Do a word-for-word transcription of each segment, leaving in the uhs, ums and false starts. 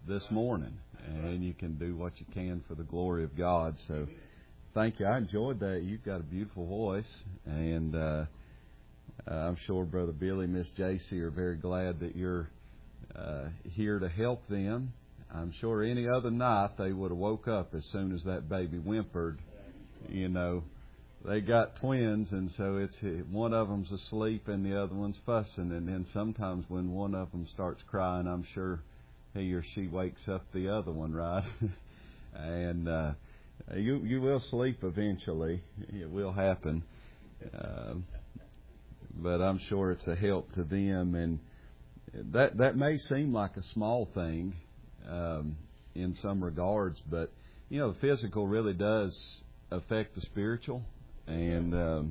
this morning, and you can do what you can for the glory of God. So thank you. I enjoyed that. You've got a beautiful voice, and uh, I'm sure Brother Billy, Miss J C are very glad that you're uh, here to help them. I'm sure any other night they would have woke up as soon as that baby whimpered. You know, they got twins, and so it's one of them's asleep and the other one's fussing. And then sometimes when one of them starts crying, I'm sure he or she wakes up the other one, right? and uh, you you will sleep eventually. It will happen. Uh, but I'm sure it's a help to them. And that that may seem like a small thing um, in some regards, but, you know, the physical really does affect the spiritual. And um,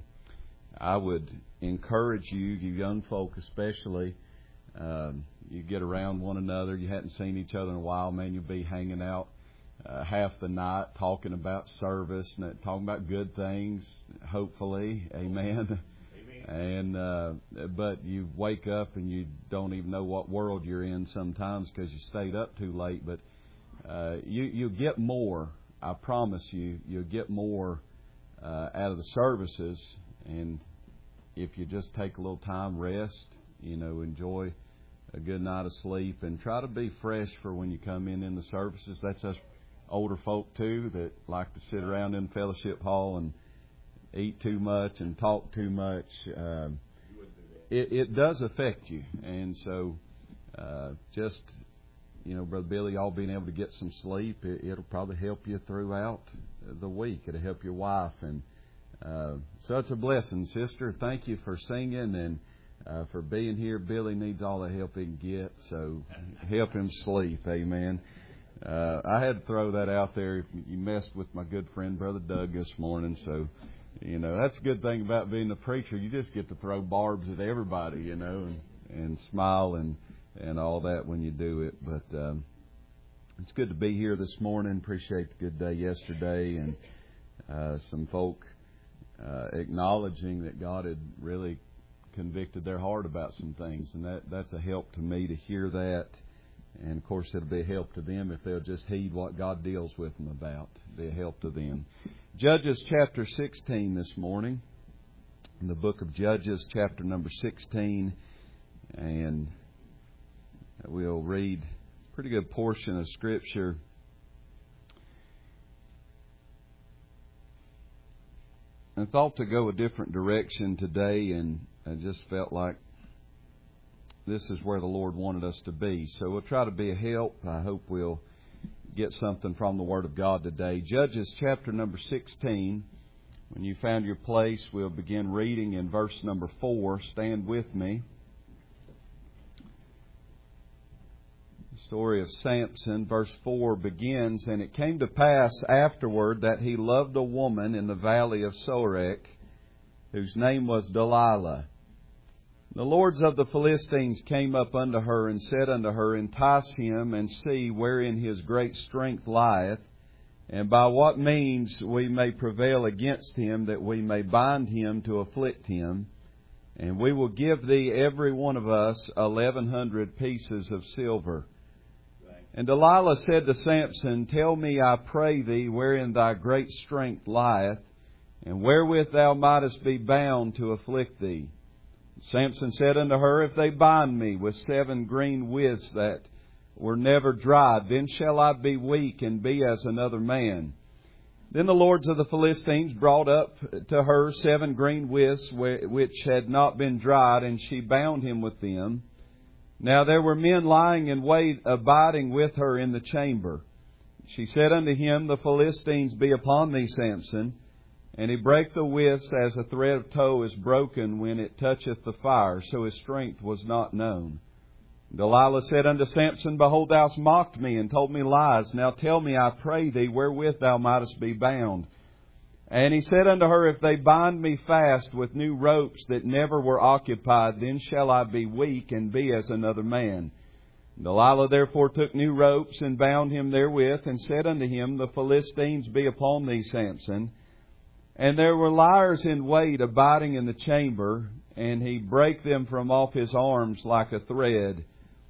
I would encourage you, you young folk especially, um, you get around one another. You hadn't seen each other in a while, man. You'll be hanging out uh, half the night talking about service, and talking about good things, hopefully. Amen. Amen. And uh, but you wake up and you don't even know what world you're in sometimes because you stayed up too late. But uh, you, you'll get more. I promise you, you'll get more Uh, out of the services, and if you just take a little time, rest, you know, enjoy a good night of sleep, and try to be fresh for when you come in in the services. That's us older folk too that like to sit around in the fellowship hall and eat too much and talk too much. Um, it, it does affect you, and so uh, just you know, Brother Billy, all being able to get some sleep, it, it'll probably help you throughout the week. It'll help your wife, and uh, so it's a blessing, sister. Thank you for singing and uh, for being here. Billy needs all the help he can get, so help him sleep. Amen. Uh, I had to throw that out there. You messed with my good friend Brother Doug this morning, so you know that's a good thing about being a preacher. You just get to throw barbs at everybody, you know, and, and smile and and all that when you do it. But um, it's good to be here this morning. Appreciate the good day yesterday, and uh, some folk uh, acknowledging that God had really convicted their heart about some things, and that that's a help to me to hear that. And of course, it'll be a help to them if they'll just heed what God deals with them about. It'll be a help to them. Judges chapter sixteen this morning, in the book of Judges, chapter number sixteen, and we'll read a pretty good portion of Scripture. I thought to go a different direction today, and I just felt like this is where the Lord wanted us to be. So we'll try to be a help. I hope we'll get something from the Word of God today. Judges chapter number sixteen. When you found your place, we'll begin reading in verse number four. Stand with me. The story of Samson, verse four begins, "And it came to pass afterward that he loved a woman in the valley of Sorek, whose name was Delilah. The lords of the Philistines came up unto her and said unto her, Entice him, and see wherein his great strength lieth, and by what means we may prevail against him, that we may bind him to afflict him. And we will give thee every one of us eleven hundred pieces of silver. And Delilah said to Samson, Tell me, I pray thee, wherein thy great strength lieth, and wherewith thou mightest be bound to afflict thee. Samson said unto her, If they bind me with seven green withs that were never dried, then shall I be weak and be as another man. Then the lords of the Philistines brought up to her seven green withs which had not been dried, and she bound him with them. Now there were men lying in wait, abiding with her in the chamber. She said unto him, The Philistines be upon thee, Samson. And he brake the withs as a thread of tow is broken when it toucheth the fire, so his strength was not known. Delilah said unto Samson, Behold, thou hast mocked me and told me lies. Now tell me, I pray thee, wherewith thou mightest be bound. And he said unto her, If they bind me fast with new ropes that never were occupied, then shall I be weak and be as another man. Delilah therefore took new ropes and bound him therewith, and said unto him, The Philistines be upon thee, Samson. And there were liers in wait abiding in the chamber, and he brake them from off his arms like a thread.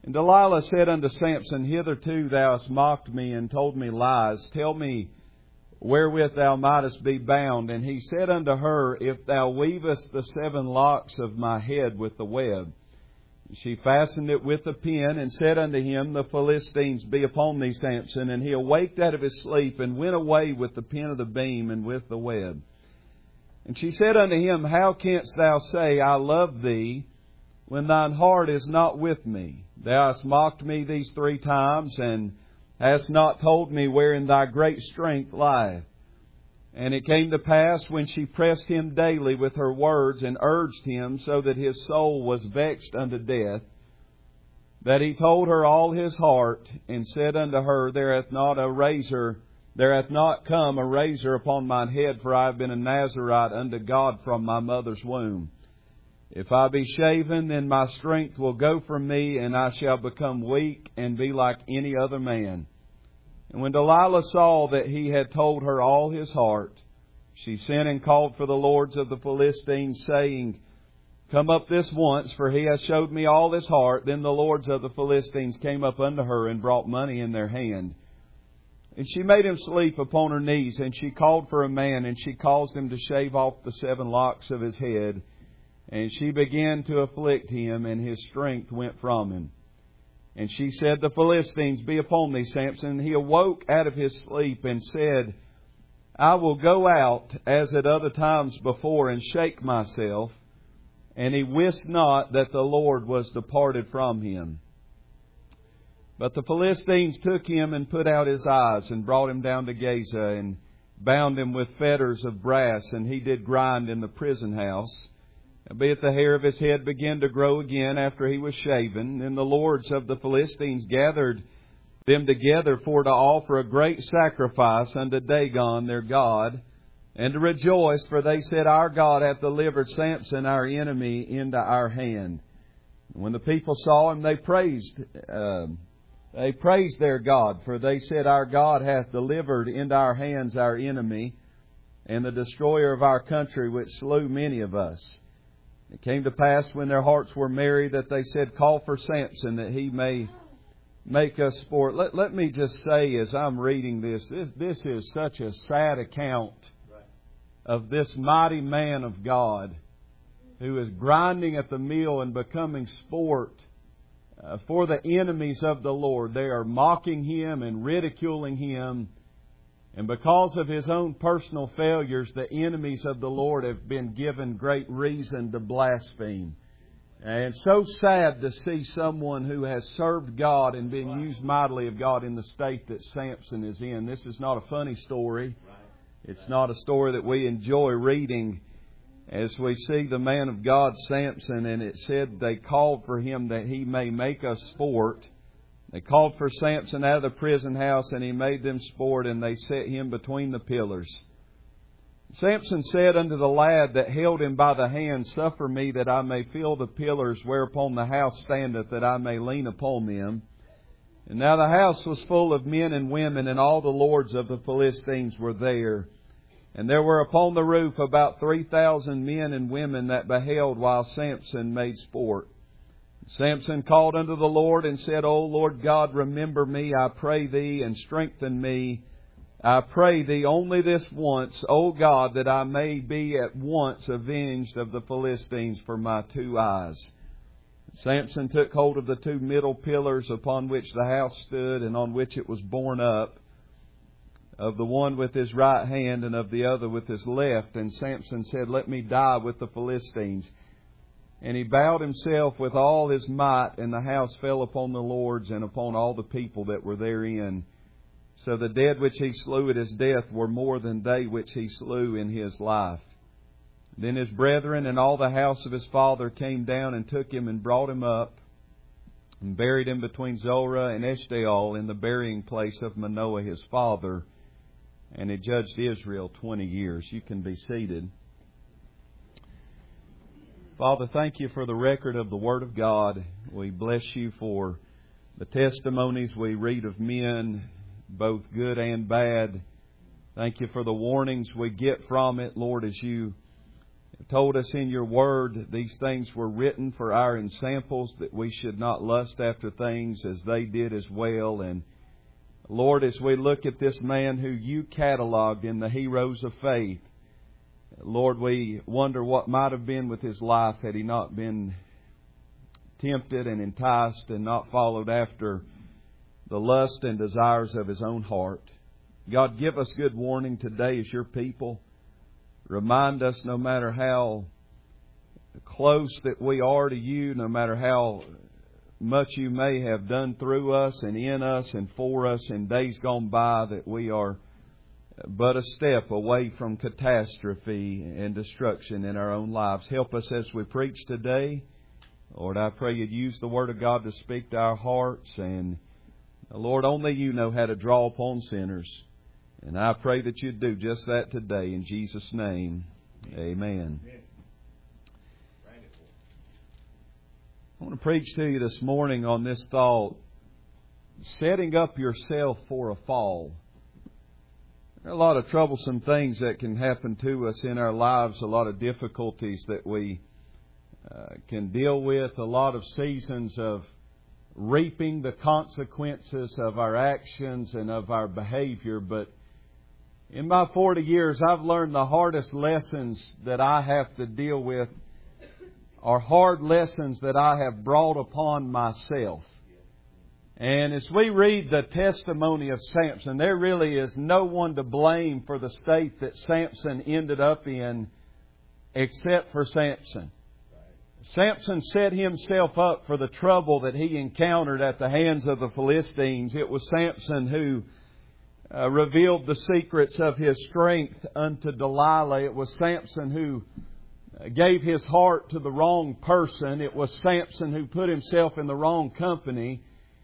And Delilah said unto Samson, Hitherto thou hast mocked me and told me lies. Tell me wherewith thou mightest be bound. And he said unto her, If thou weavest the seven locks of my head with the web. She fastened it with a pin, and said unto him, The Philistines be upon thee, Samson. And he awaked out of his sleep, and went away with the pin of the beam and with the web. And she said unto him, How canst thou say, I love thee, when thine heart is not with me? Thou hast mocked me these three times, and hast not told me wherein thy great strength lieth. And it came to pass, when she pressed him daily with her words, and urged him, so that his soul was vexed unto death, that he told her all his heart, and said unto her, There hath not a razor, there hath not come a razor upon mine head, for I have been a Nazarite unto God from my mother's womb. If I be shaven, then my strength will go from me, and I shall become weak, and be like any other man. And when Delilah saw that he had told her all his heart, she sent and called for the lords of the Philistines, saying, Come up this once, for he hath showed me all his heart. Then the lords of the Philistines came up unto her, and brought money in their hand. And she made him sleep upon her knees, and she called for a man, and she caused him to shave off the seven locks of his head. And she began to afflict him, and his strength went from him. And she said, The Philistines be upon thee, Samson. And he awoke out of his sleep, and said, I will go out as at other times before, and shake myself. And he wist not that the Lord was departed from him. But the Philistines took him, and put out his eyes, and brought him down to Gaza, and bound him with fetters of brass, and he did grind in the prison house. Albeit the hair of his head began to grow again after he was shaven. Then the lords of the Philistines gathered them together for to offer a great sacrifice unto Dagon their god, and to rejoice, for they said, Our God hath delivered Samson our enemy into our hand. And when the people saw him, they praised, uh, they praised their God, for they said, Our God hath delivered into our hands our enemy, and the destroyer of our country, which slew many of us. It came to pass, when their hearts were merry, that they said, Call for Samson, that he may make us sport. Let, let me just say, as I'm reading this, this, this is such a sad account of this mighty man of God who is grinding at the mill and becoming sport uh, for the enemies of the Lord. They are mocking him and ridiculing him. And because of his own personal failures, the enemies of the Lord have been given great reason to blaspheme. And so sad to see someone who has served God and been used mightily of God in the state that Samson is in. This is not a funny story. It's not a story that we enjoy reading, as we see the man of God, Samson, and it said they called for him that he may make us sport. They called for Samson out of the prison house, and he made them sport, and they set him between the pillars. Samson said unto the lad that held him by the hand, Suffer me that I may feel the pillars whereupon the house standeth, that I may lean upon them. And now the house was full of men and women, and all the lords of the Philistines were there. And there were upon the roof about three thousand men and women that beheld while Samson made sport. Samson called unto the Lord and said, O Lord God, remember me, I pray Thee, and strengthen me. I pray Thee only this once, O God, that I may be at once avenged of the Philistines for my two eyes. Samson took hold of the two middle pillars upon which the house stood, and on which it was borne up, of the one with his right hand and of the other with his left. And Samson said, Let me die with the Philistines. And he bowed himself with all his might, and the house fell upon the lords and upon all the people that were therein. So the dead which he slew at his death were more than they which he slew in his life. Then his brethren and all the house of his father came down and took him and brought him up and buried him between Zorah and Eshtaol in the burying place of Manoah his father. And he judged Israel twenty years. You can be seated. Father, thank You for the record of the Word of God. We bless You for the testimonies we read of men, both good and bad. Thank You for the warnings we get from it, Lord, as You You told us in Your Word these things were written for our ensamples, that we should not lust after things as they did as well. And Lord, as we look at this man who You cataloged in the heroes of faith, Lord, we wonder what might have been with his life had he not been tempted and enticed and not followed after the lust and desires of his own heart. God, give us good warning today as Your people. Remind us, no matter how close that we are to You, no matter how much You may have done through us and in us and for us in days gone by, that we are but a step away from catastrophe and destruction in our own lives. Help us as we preach today. Lord, I pray You'd use the Word of God to speak to our hearts. And Lord, only You know how to draw upon sinners. And I pray that You'd do just that today. In Jesus' name, amen. Amen. I want to preach to you this morning on this thought, setting up yourself for a fall. There are a lot of troublesome things that can happen to us in our lives, a lot of difficulties that we uh, can deal with, a lot of seasons of reaping the consequences of our actions and of our behavior. But in my forty years, I've learned the hardest lessons that I have to deal with are hard lessons that I have brought upon myself. And as we read the testimony of Samson, there really is no one to blame for the state that Samson ended up in except for Samson. Samson set himself up for the trouble that he encountered at the hands of the Philistines. It was Samson who uh, revealed the secrets of his strength unto Delilah. It was Samson who gave his heart to the wrong person. It was Samson who put himself in the wrong company.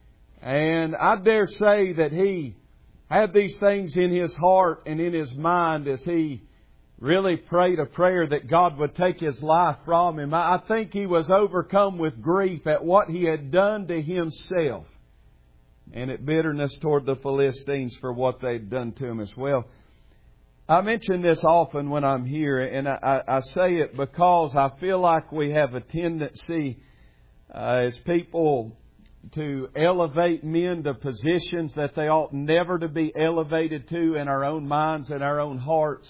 And I dare say that he had these things in his heart and in his mind as he really prayed a prayer that God would take his life from him. I think he was overcome with grief at what he had done to himself and at bitterness toward the Philistines for what they'd done to him as well. I mention this often when I'm here, and I, I say it because I feel like we have a tendency uh, as people to elevate men to positions that they ought never to be elevated to in our own minds and our own hearts.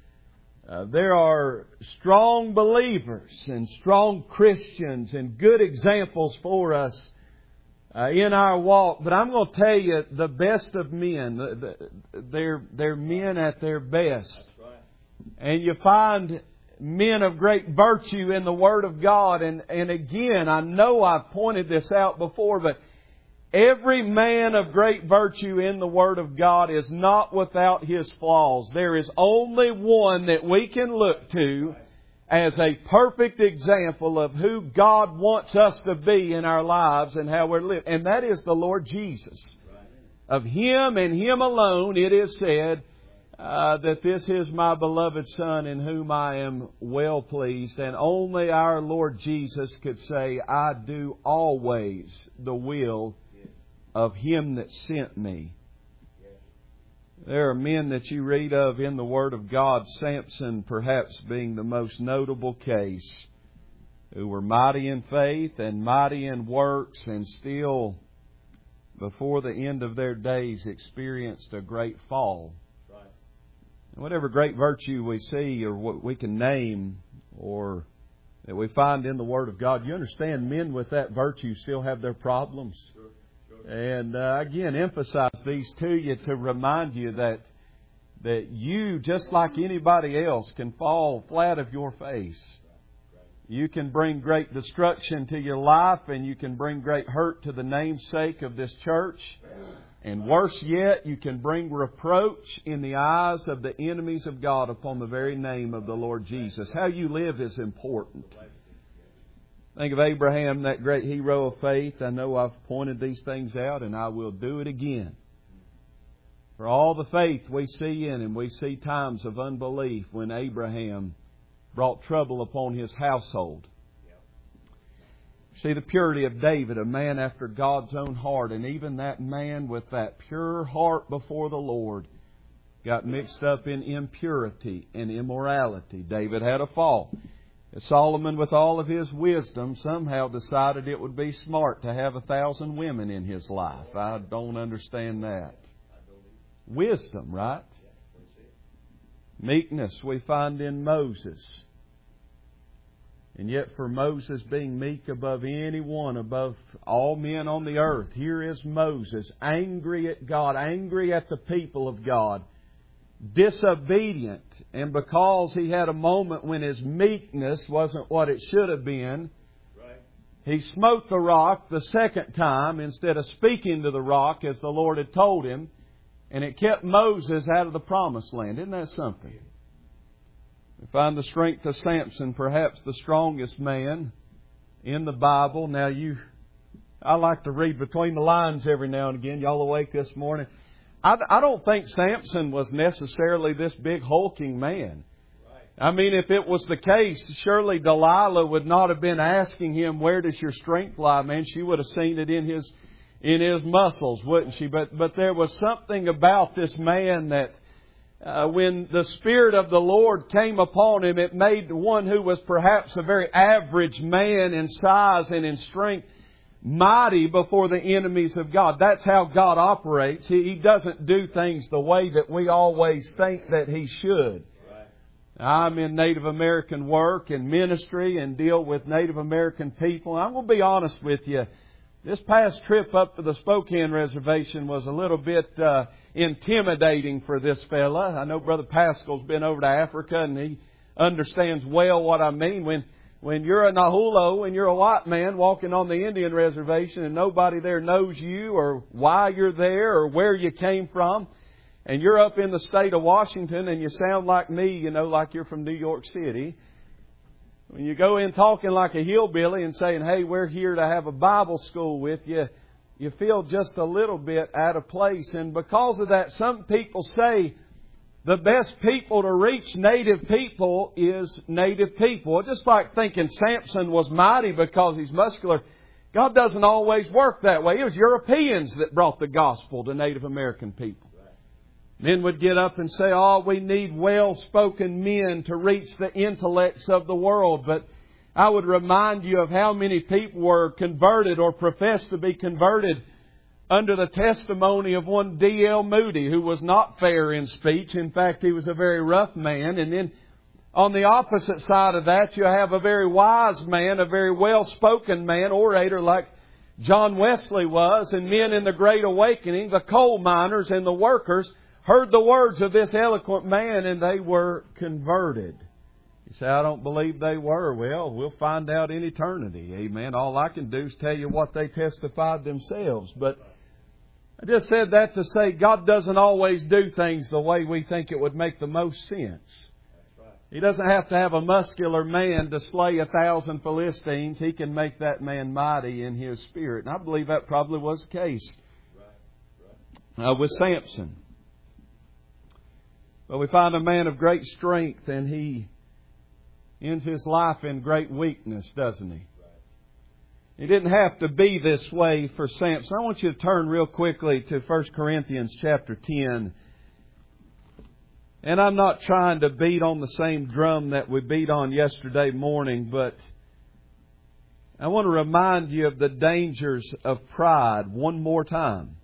Uh, there are strong believers and strong Christians and good examples for us uh, in our walk. But I'm going to tell you, the best of men, the, the, they're, they're men at their best. And you find men of great virtue in the Word of God. And, and again, I know I've pointed this out before, but every man of great virtue in the Word of God is not without his flaws. There is only one that we can look to as a perfect example of who God wants us to be in our lives and how we're living. And that is the Lord Jesus. Of Him and Him alone it is said, Uh, that this is my beloved Son in whom I am well pleased. And only our Lord Jesus could say, I do always the will of Him that sent me. There are men that you read of in the Word of God, Samson perhaps being the most notable case, who were mighty in faith and mighty in works, and still before the end of their days experienced a great fall. Whatever great virtue we see or what we can name or that we find in the Word of God, you understand men with that virtue still have their problems. Sure, sure. And uh, again, emphasize these to you to remind you that that you, just like anybody else, can fall flat of your face. You can bring great destruction to your life, and you can bring great hurt to the namesake of this church. And worse yet, you can bring reproach in the eyes of the enemies of God upon the very name of the Lord Jesus. How you live is important. Think of Abraham, that great hero of faith. I know I've pointed these things out, and I will do it again. For all the faith we see in him, we see times of unbelief when Abraham brought trouble upon his household. See the purity of David, a man after God's own heart. And even that man with that pure heart before the Lord got mixed up in impurity and immorality. David had a fall. Solomon, with all of his wisdom, somehow decided it would be smart to have a thousand women in his life. I don't understand that. Wisdom, right? Meekness we find in Moses. And yet for Moses being meek above anyone, above all men on the earth, here is Moses angry at God, angry at the people of God, disobedient. And because he had a moment when his meekness wasn't what it should have been, right, he smote the rock the second time instead of speaking to the rock as the Lord had told him. And it kept Moses out of the promised land. Isn't that something? We find the strength of Samson, perhaps the strongest man in the Bible. Now you, I like to read between the lines every now and again. Y'all awake this morning? I, I don't think Samson was necessarily this big hulking man. Right. I mean, if it was the case, surely Delilah would not have been asking him, where does your strength lie, man? She would have seen it in his in his muscles, wouldn't she? But but there was something about this man that uh, when the Spirit of the Lord came upon him, it made one who was perhaps a very average man in size and in strength mighty before the enemies of God. That's how God operates. He, he doesn't do things the way that we always think that He should. I'm in Native American work and ministry and deal with Native American people. I'm going to be honest with you. This past trip up to the Spokane Reservation was a little bit uh, intimidating for this fella. I know Brother Pascal's been over to Africa and he understands well what I mean. When when you're a Nahulo and you're a white man walking on the Indian Reservation and nobody there knows you or why you're there or where you came from, and you're up in the state of Washington and you sound like me, you know, like you're from New York City. When you go in talking like a hillbilly and saying, hey, we're here to have a Bible school with you, you feel just a little bit out of place. And because of that, some people say the best people to reach native people is native people. Just like thinking Samson was mighty because he's muscular. God doesn't always work that way. It was Europeans that brought the gospel to Native American people. Men would get up and say, oh, we need well-spoken men to reach the intellects of the world. But I would remind you of how many people were converted or professed to be converted under the testimony of one D L Moody, who was not fair in speech. In fact, he was a very rough man. And then on the opposite side of that, you have a very wise man, a very well-spoken man, orator like John Wesley was. And men in the Great Awakening, the coal miners and the workers, heard the words of this eloquent man and they were converted. You say, I don't believe they were. Well, we'll find out in eternity. Amen. All I can do is tell you what they testified themselves. But I just said that to say God doesn't always do things the way we think it would make the most sense. He doesn't have to have a muscular man to slay a thousand Philistines. He can make that man mighty in his spirit. And I believe that probably was the case uh, with Samson. But we find a man of great strength and he ends his life in great weakness, doesn't he? He didn't have to be this way for Samson. I want you to turn real quickly to First Corinthians chapter ten. And I'm not trying to beat on the same drum that we beat on yesterday morning, but I want to remind you of the dangers of pride one more time.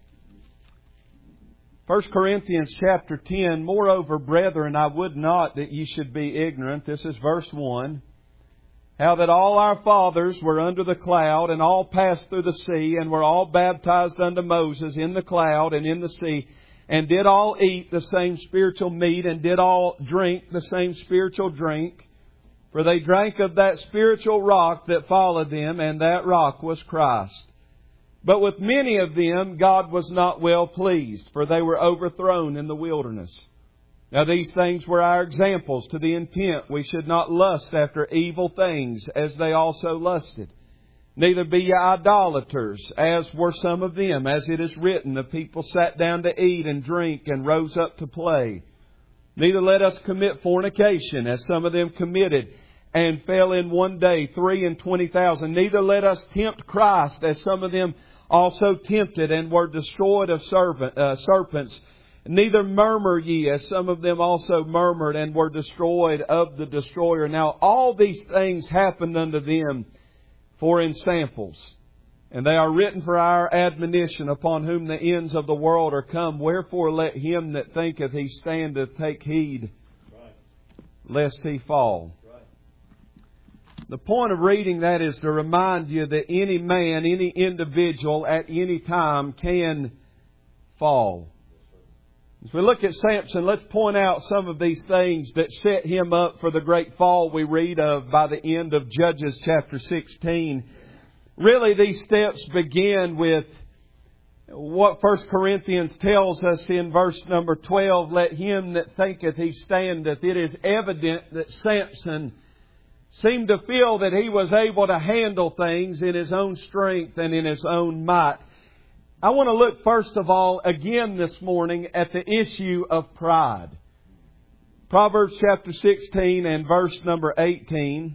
First Corinthians chapter ten, moreover, brethren, I would not that ye should be ignorant. This is verse one. How that all our fathers were under the cloud, and all passed through the sea, and were all baptized unto Moses in the cloud and in the sea, and did all eat the same spiritual meat, and did all drink the same spiritual drink. For they drank of that spiritual rock that followed them, and that rock was Christ. But with many of them God was not well pleased, for they were overthrown in the wilderness. Now these things were our examples, to the intent we should not lust after evil things, as they also lusted. Neither be ye idolaters, as were some of them. As it is written, the people sat down to eat and drink, and rose up to play. Neither let us commit fornication, as some of them committed, and fell in one day three and twenty thousand. Neither let us tempt Christ, as some of them also tempted, and were destroyed of serpent, uh, serpents. Neither murmur ye, as some of them also murmured and were destroyed of the destroyer. Now all these things happened unto them for in samples. And they are written for our admonition, upon whom the ends of the world are come. Wherefore let him that thinketh he standeth take heed, lest he fall. The point of reading that is to remind you that any man, any individual at any time can fall. As we look at Samson, let's point out some of these things that set him up for the great fall we read of by the end of Judges chapter sixteen. Really, these steps begin with what First Corinthians tells us in verse number twelve. Let him that thinketh he standeth. It is evident that Samson seemed to feel that he was able to handle things in his own strength and in his own might. I want to look first of all again this morning at the issue of pride. Proverbs chapter sixteen and verse number eighteen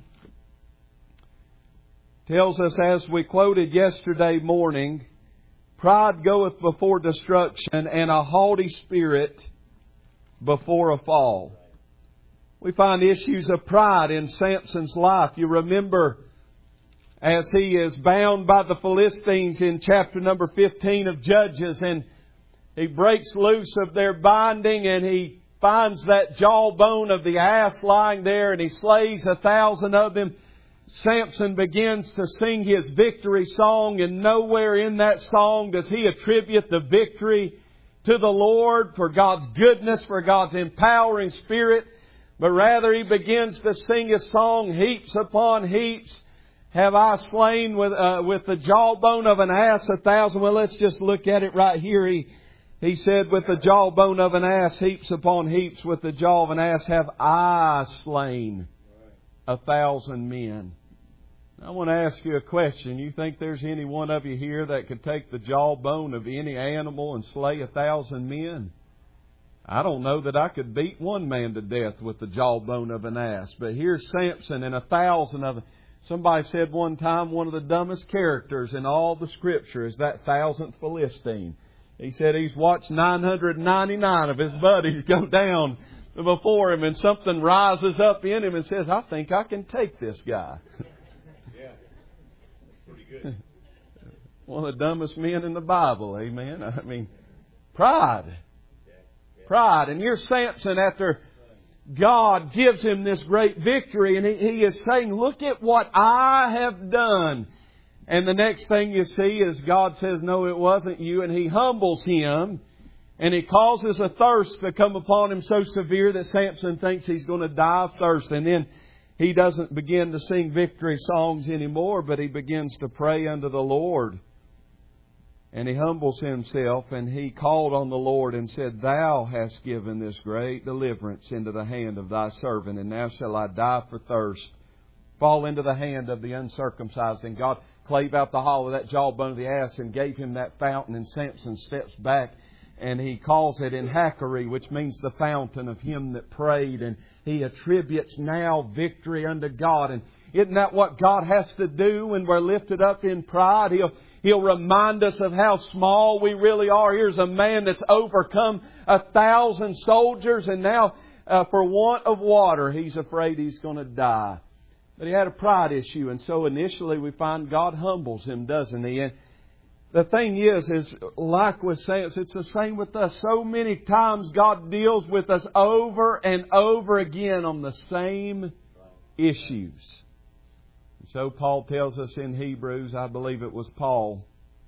tells us, as we quoted yesterday morning, pride goeth before destruction, and a haughty spirit before a fall. We find issues of pride in Samson's life. You remember, as he is bound by the Philistines in chapter number fifteen of Judges, and he breaks loose of their binding, and he finds that jawbone of the ass lying there, and he slays a thousand of them. Samson begins to sing his victory song, and nowhere in that song does he attribute the victory to the Lord for God's goodness, for God's empowering Spirit, but rather he begins to sing a song, heaps upon heaps have I slain with uh, with the jawbone of an ass a thousand. Well, let's just look at it right here. He, he said, with the jawbone of an ass, heaps upon heaps, with the jaw of an ass have I slain a thousand men. I want to ask you a question. You think there's any one of you here that could take the jawbone of any animal and slay a thousand men? I don't know that I could beat one man to death with the jawbone of an ass. But here's Samson and a thousand of them. Somebody said one time one of the dumbest characters in all the Scripture is that thousandth Philistine. He said he's watched nine hundred ninety-nine of his buddies go down before him, and something rises up in him and says, I think I can take this guy. Good. One of the dumbest men in the Bible, amen. I mean, pride. Pride. And here's Samson after God gives him this great victory, and he, he is saying, look at what I have done. And the next thing you see is God says, no, it wasn't you. And He humbles him, and He causes a thirst to come upon him so severe that Samson thinks he's going to die of thirst. And then he doesn't begin to sing victory songs anymore, but he begins to pray unto the Lord. And he humbles himself, and he called on the Lord and said, Thou hast given this great deliverance into the hand of Thy servant, and now shall I die for thirst, fall into the hand of the uncircumcised. And God clave out the hollow of that jawbone of the ass and gave him that fountain. And Samson steps back, and he calls it En Hakkore, which means the fountain of him that prayed. And he attributes now victory unto God. And isn't that what God has to do when we're lifted up in pride? He'll, He'll remind us of how small we really are. Here's a man that's overcome a thousand soldiers, and now uh, for want of water, he's afraid he's going to die. But he had a pride issue, and so initially we find God humbles him, doesn't He? And the thing is, is like with Samson, it's the same with us. So many times God deals with us over and over again on the same issues. So Paul tells us in Hebrews, I believe it was Paul,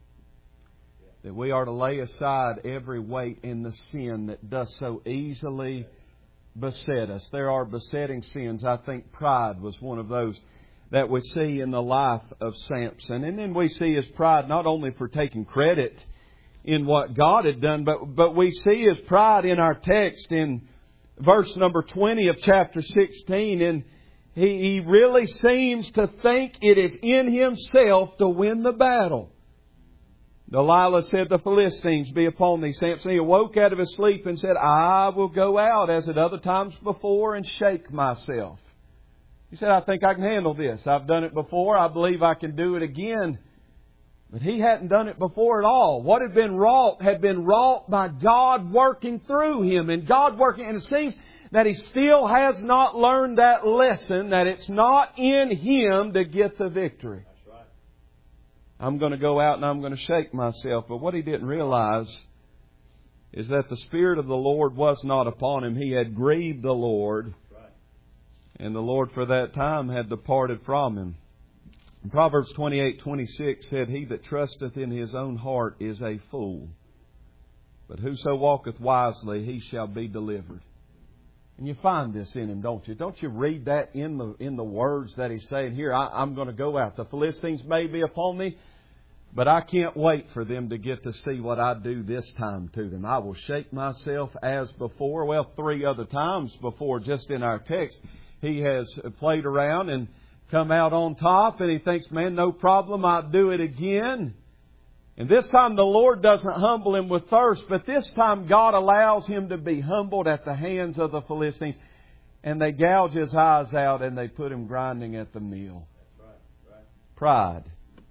that we are to lay aside every weight and the sin that does so easily beset us. There are besetting sins. I think pride was one of those that we see in the life of Samson. And then we see his pride not only for taking credit in what God had done, but, but we see his pride in our text in verse number twenty of chapter sixteen. And he, he really seems to think it is in himself to win the battle. Delilah said, The Philistines be upon thee. Samson, he awoke out of his sleep and said, I will go out as at other times before and shake myself. He said, I think I can handle this. I've done it before. I believe I can do it again. But he hadn't done it before at all. What had been wrought had been wrought by God working through him. And God working, and it seems that he still has not learned that lesson, that it's not in him to get the victory. That's right. I'm going to go out and I'm going to shake myself. But what he didn't realize is that the Spirit of the Lord was not upon him. He had grieved the Lord. That's right. And the Lord for that time had departed from him. Proverbs twenty-eight twenty-six said, He that trusteth in his own heart is a fool. But whoso walketh wisely, he shall be delivered. And you find this in him, don't you? Don't you read that in the in the words that he's saying here? I, I'm going to go out. The Philistines may be upon me, but I can't wait for them to get to see what I do this time to them. I will shake myself as before. Well, three other times before, just in our text, he has played around and come out on top, and he thinks, man, no problem, I'll do it again. And this time the Lord doesn't humble him with thirst, but this time God allows him to be humbled at the hands of the Philistines. And they gouge his eyes out and they put him grinding at the mill. That's right. Right. Pride.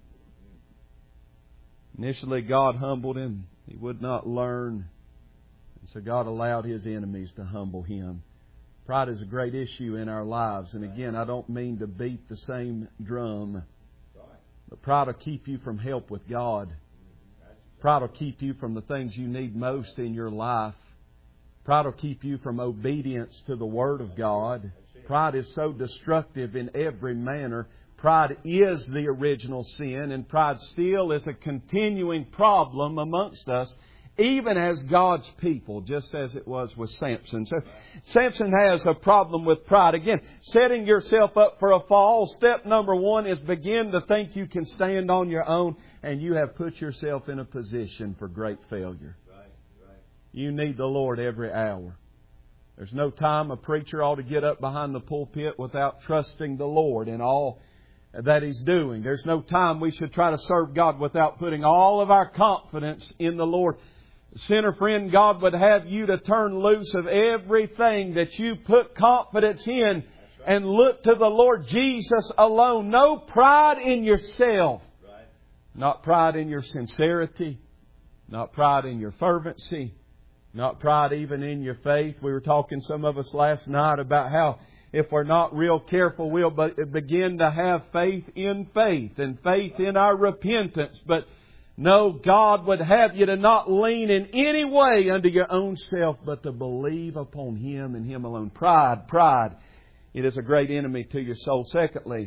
Initially God humbled him. He would not learn. And so God allowed his enemies to humble him. Pride is a great issue in our lives. And again, I don't mean to beat the same drum. But pride will keep you from help with God. Pride will keep you from the things you need most in your life. Pride will keep you from obedience to the Word of God. Pride is so destructive in every manner. Pride is the original sin, and pride still is a continuing problem amongst us, even as God's people, just as it was with Samson. So Samson has a problem with pride. Again, setting yourself up for a fall. Step number one is begin to think you can stand on your own, and you have put yourself in a position for great failure. Right, right. You need the Lord every hour. There's no time a preacher ought to get up behind the pulpit without trusting the Lord in all that he's doing. There's no time we should try to serve God without putting all of our confidence in the Lord. Sinner friend, God would have you to turn loose of everything that you put confidence in and look to the Lord Jesus alone. No pride in yourself. Right. Not pride in your sincerity. Not pride in your fervency. Not pride even in your faith. We were talking, some of us last night, about how if we're not real careful, we'll begin to have faith in faith and faith in our repentance. But no, God would have you to not lean in any way unto your own self, but to believe upon Him and Him alone. Pride, pride. It is a great enemy to your soul. Secondly,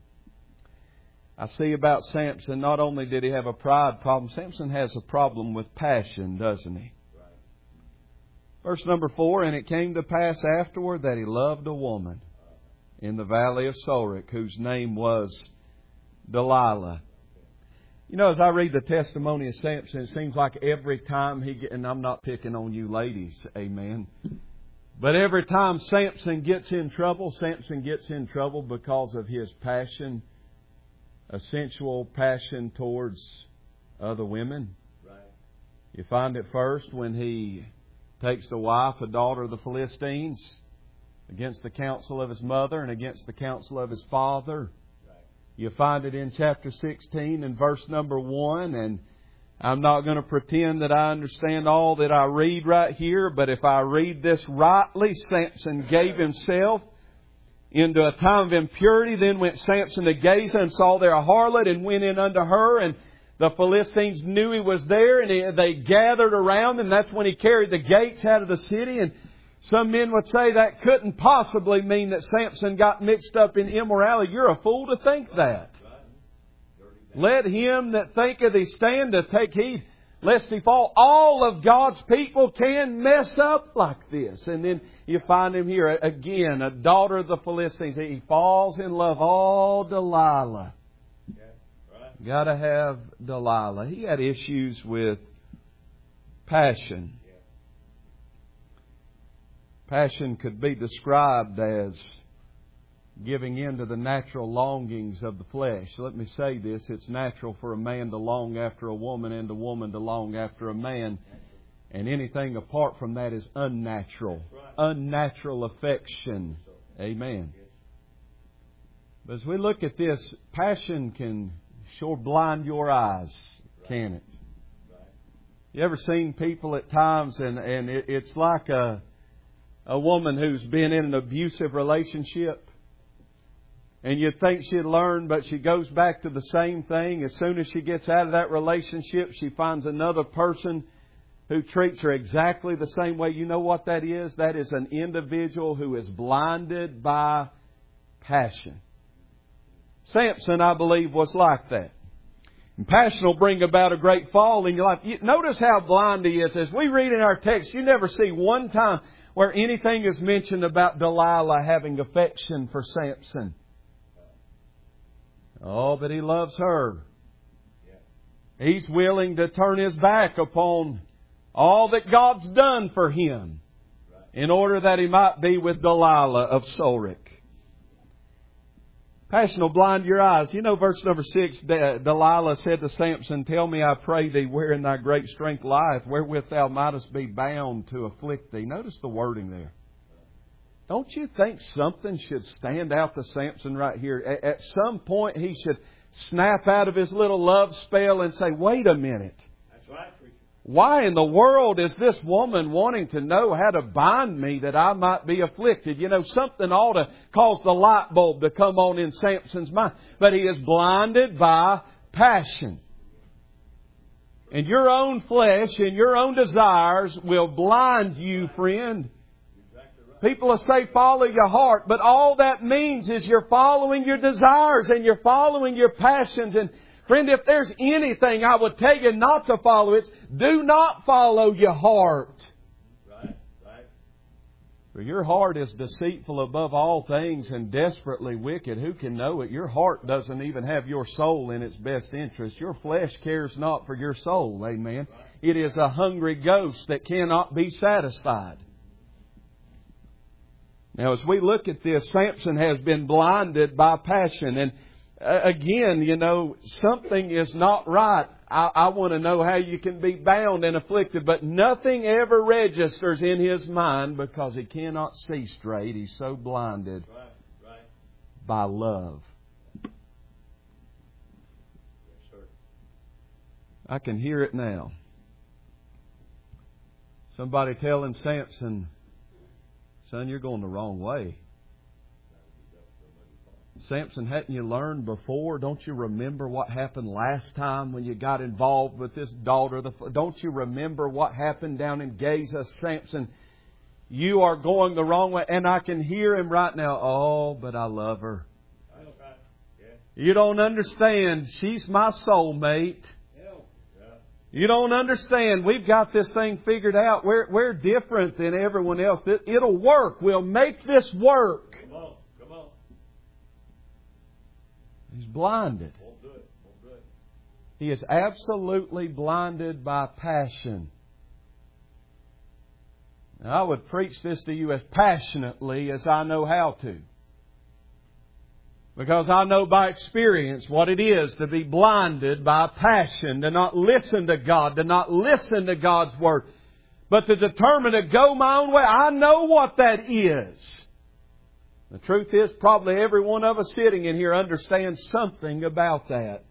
I see about Samson, not only did he have a pride problem, Samson has a problem with passion, doesn't he? Verse number four, and it came to pass afterward that he loved a woman in the valley of Sorek, whose name was Delilah. You know, as I read the testimony of Samson, it seems like every time he get, and I'm not picking on you ladies, amen. But every time Samson gets in trouble, Samson gets in trouble because of his passion, a sensual passion towards other women. Right. You find it first when he takes the wife, a daughter of the Philistines, against the counsel of his mother and against the counsel of his father. You find it in chapter sixteen and verse number one. And I'm not going to pretend that I understand all that I read right here, but if I read this rightly, Samson gave himself into a time of impurity. Then went Samson to Gaza and saw there a harlot and went in unto her. And the Philistines knew he was there, and they gathered around him. That's when he carried the gates out of the city. And some men would say that couldn't possibly mean that Samson got mixed up in immorality. You're a fool to think that. Let him that thinketh he stand to take heed lest he fall. All of God's people can mess up like this. And then you find him here again, a daughter of the Philistines. He falls in love. Oh, Delilah. Got to have Delilah. He had issues with passion. Passion could be described as giving in to the natural longings of the flesh. Let me say this. It's natural for a man to long after a woman and a woman to long after a man. And anything apart from that is unnatural. Unnatural affection. Amen. But as we look at this, passion can sure blind your eyes, can it? You ever seen people at times, and, and it, it's like a, a woman who's been in an abusive relationship, and you'd think she'd learn, but she goes back to the same thing. As soon as she gets out of that relationship, she finds another person who treats her exactly the same way. You know what that is? That is an individual who is blinded by passion. Samson, I believe, was like that. And passion will bring about a great fall in your life. You, notice how blind he is. As we read in our text, you never see one time where anything is mentioned about Delilah having affection for Samson. Oh, but he loves her. He's willing to turn his back upon all that God's done for him in order that he might be with Delilah of Sorek. Passion will blind your eyes. You know, verse number six, Delilah said to Samson, "Tell me, I pray thee, wherein thy great strength lieth, wherewith thou mightest be bound to afflict thee." Notice the wording there. Don't you think something should stand out to Samson right here? At some point, he should snap out of his little love spell and say, "Wait a minute. That's right, preacher. Why in the world is this woman wanting to know how to bind me that I might be afflicted?" You know, something ought to cause the light bulb to come on in Samson's mind. But he is blinded by passion. And your own flesh and your own desires will blind you, friend. People will say, "Follow your heart," but all that means is you're following your desires and you're following your passions. And friend, if there's anything I would tell you not to follow, it's do not follow your heart. Right, right. For your heart is deceitful above all things and desperately wicked. Who can know it? Your heart doesn't even have your soul in its best interest. Your flesh cares not for your soul. Amen. It is a hungry ghost that cannot be satisfied. Now, as we look at this, Samson has been blinded by passion. And uh, again, you know, something is not right. I, I want to know how you can be bound and afflicted. But nothing ever registers in his mind because he cannot see straight. He's so blinded Right, right. by love. Yes, sir. I can hear it now. Somebody telling Samson, "Son, you're going the wrong way." Samson, hadn't you learned before? Don't you remember what happened last time when you got involved with this daughter? Don't you remember what happened down in Gaza? Samson, you are going the wrong way. And I can hear him right now. "Oh, but I love her. You don't understand. She's my soulmate. You don't understand. We've got this thing figured out. We're, we're different than everyone else. It, it'll work. We'll make this work." Come on, come on. He's blinded. Won't do it, won't do it. He is absolutely blinded by passion. Now, I would preach this to you as passionately as I know how to. Because I know by experience what it is to be blinded by passion, to not listen to God, to not listen to God's Word, but to determine to go my own way. I know what that is. The truth is, probably every one of us sitting in here understands something about that.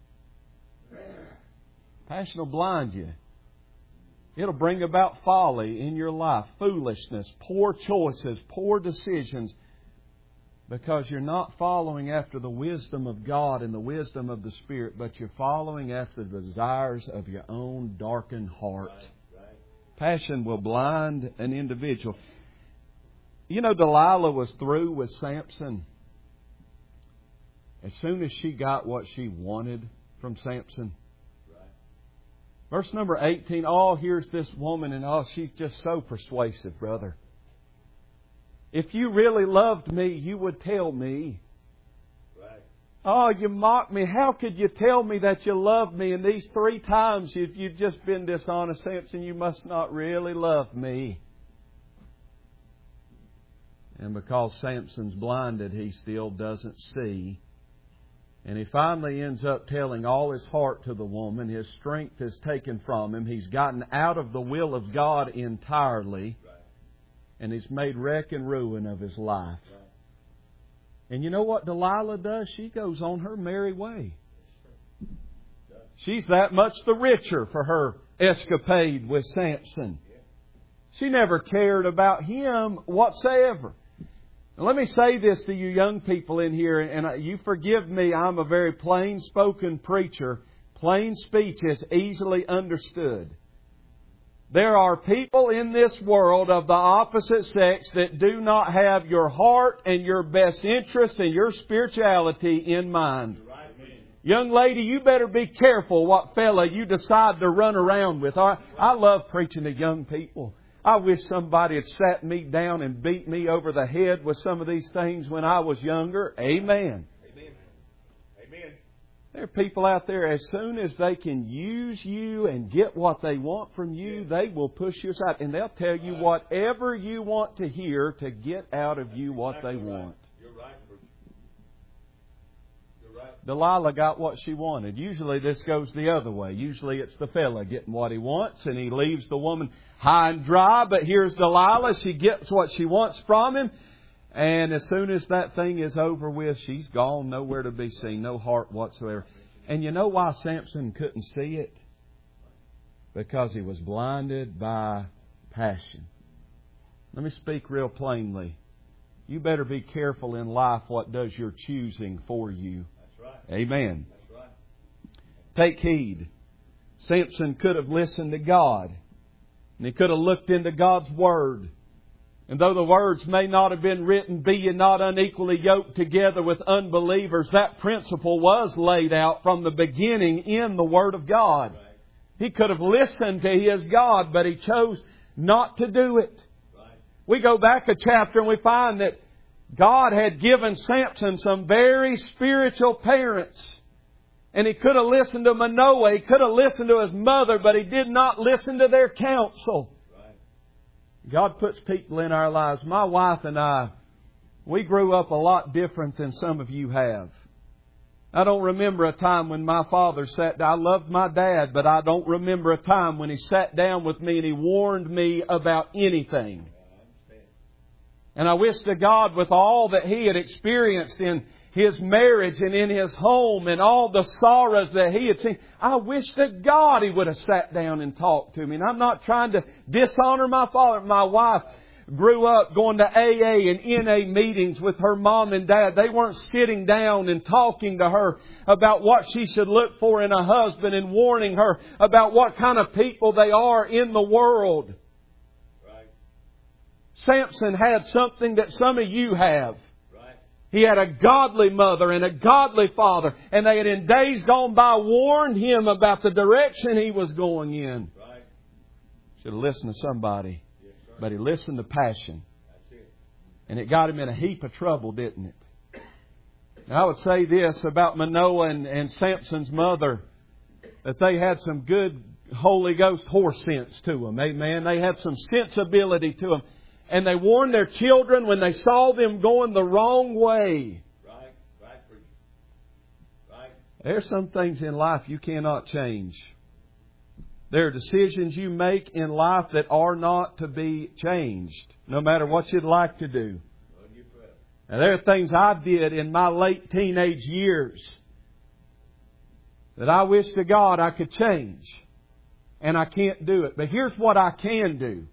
Passion will blind you. It'll bring about folly in your life, foolishness, poor choices, poor decisions. Because you're not following after the wisdom of God and the wisdom of the Spirit, but you're following after the desires of your own darkened heart. Right, right. Passion will blind an individual. You know, Delilah was through with Samson as soon as she got what she wanted from Samson. Right. Verse number eighteen, oh, here's this woman, and oh, she's just so persuasive, brother. If you really loved me, you would tell me. Right. Oh, you mock me. How could you tell me that you love me? And these three times you've, you've just been dishonest, Samson. You must not really love me. And because Samson's blinded, he still doesn't see. And he finally ends up telling all his heart to the woman. His strength is taken from him. He's gotten out of the will of God entirely. Right. And he's made wreck and ruin of his life. Right. And you know what Delilah does? She goes on her merry way. She's that much the richer for her escapade with Samson. She never cared about him whatsoever. Now, let me say this to you young people in here, and you forgive me, I'm a very plain-spoken preacher. Plain speech is easily understood. There are people in this world of the opposite sex that do not have your heart and your best interest and your spirituality in mind. Young lady, you better be careful what fella you decide to run around with. I, I love preaching to young people. I wish somebody had sat me down and beat me over the head with some of these things when I was younger. Amen. Amen. Amen. There are people out there, as soon as they can use you and get what they want from you, they will push you aside. And they'll tell you whatever you want to hear to get out of you what they want. You're right. You're right. Delilah got what she wanted. Usually this goes the other way. Usually it's the fella getting what he wants and he leaves the woman high and dry. But here's Delilah. She gets what she wants from him. And as soon as that thing is over with, she's gone, nowhere to be seen, no heart whatsoever. And you know why Samson couldn't see it? Because he was blinded by passion. Let me speak real plainly. You better be careful in life what does your choosing for you. That's right. Amen. That's right. Take heed. Samson could have listened to God. And he could have looked into God's Word. And though the words may not have been written, be ye not unequally yoked together with unbelievers, that principle was laid out from the beginning in the Word of God. Right. He could have listened to his God, but he chose not to do it. Right. We go back a chapter and we find that God had given Samson some very spiritual parents. And he could have listened to Manoah, he could have listened to his mother, but he did not listen to their counsel. God puts people in our lives. My wife and I, we grew up a lot different than some of you have. I don't remember a time when my father sat down. I loved my dad, but I don't remember a time when he sat down with me and he warned me about anything. And I wish to God, with all that he had experienced in his marriage and in his home and all the sorrows that he had seen, I wish to God he would have sat down and talked to me. And I'm not trying to dishonor my father. My wife grew up going to A A and N A meetings with her mom and dad. They weren't sitting down and talking to her about what she should look for in a husband and warning her about what kind of people they are in the world. Right. Samson had something that some of you have. He had a godly mother and a godly father. And they had in days gone by warned him about the direction he was going in. Right. Should have listened to somebody. Yes, sir. But he listened to passion. That's it. And it got him in a heap of trouble, didn't it? Now, I would say this about Manoah and, and Samson's mother. That they had some good Holy Ghost horse sense to them. Amen. They had some sensibility to them. And they warned their children when they saw them going the wrong way. Right, right, preacher. Right. There's some things in life you cannot change. There are decisions you make in life that are not to be changed, no matter what you'd like to do. Now, there are things I did in my late teenage years that I wish to God I could change. And I can't do it. But here's what I can do.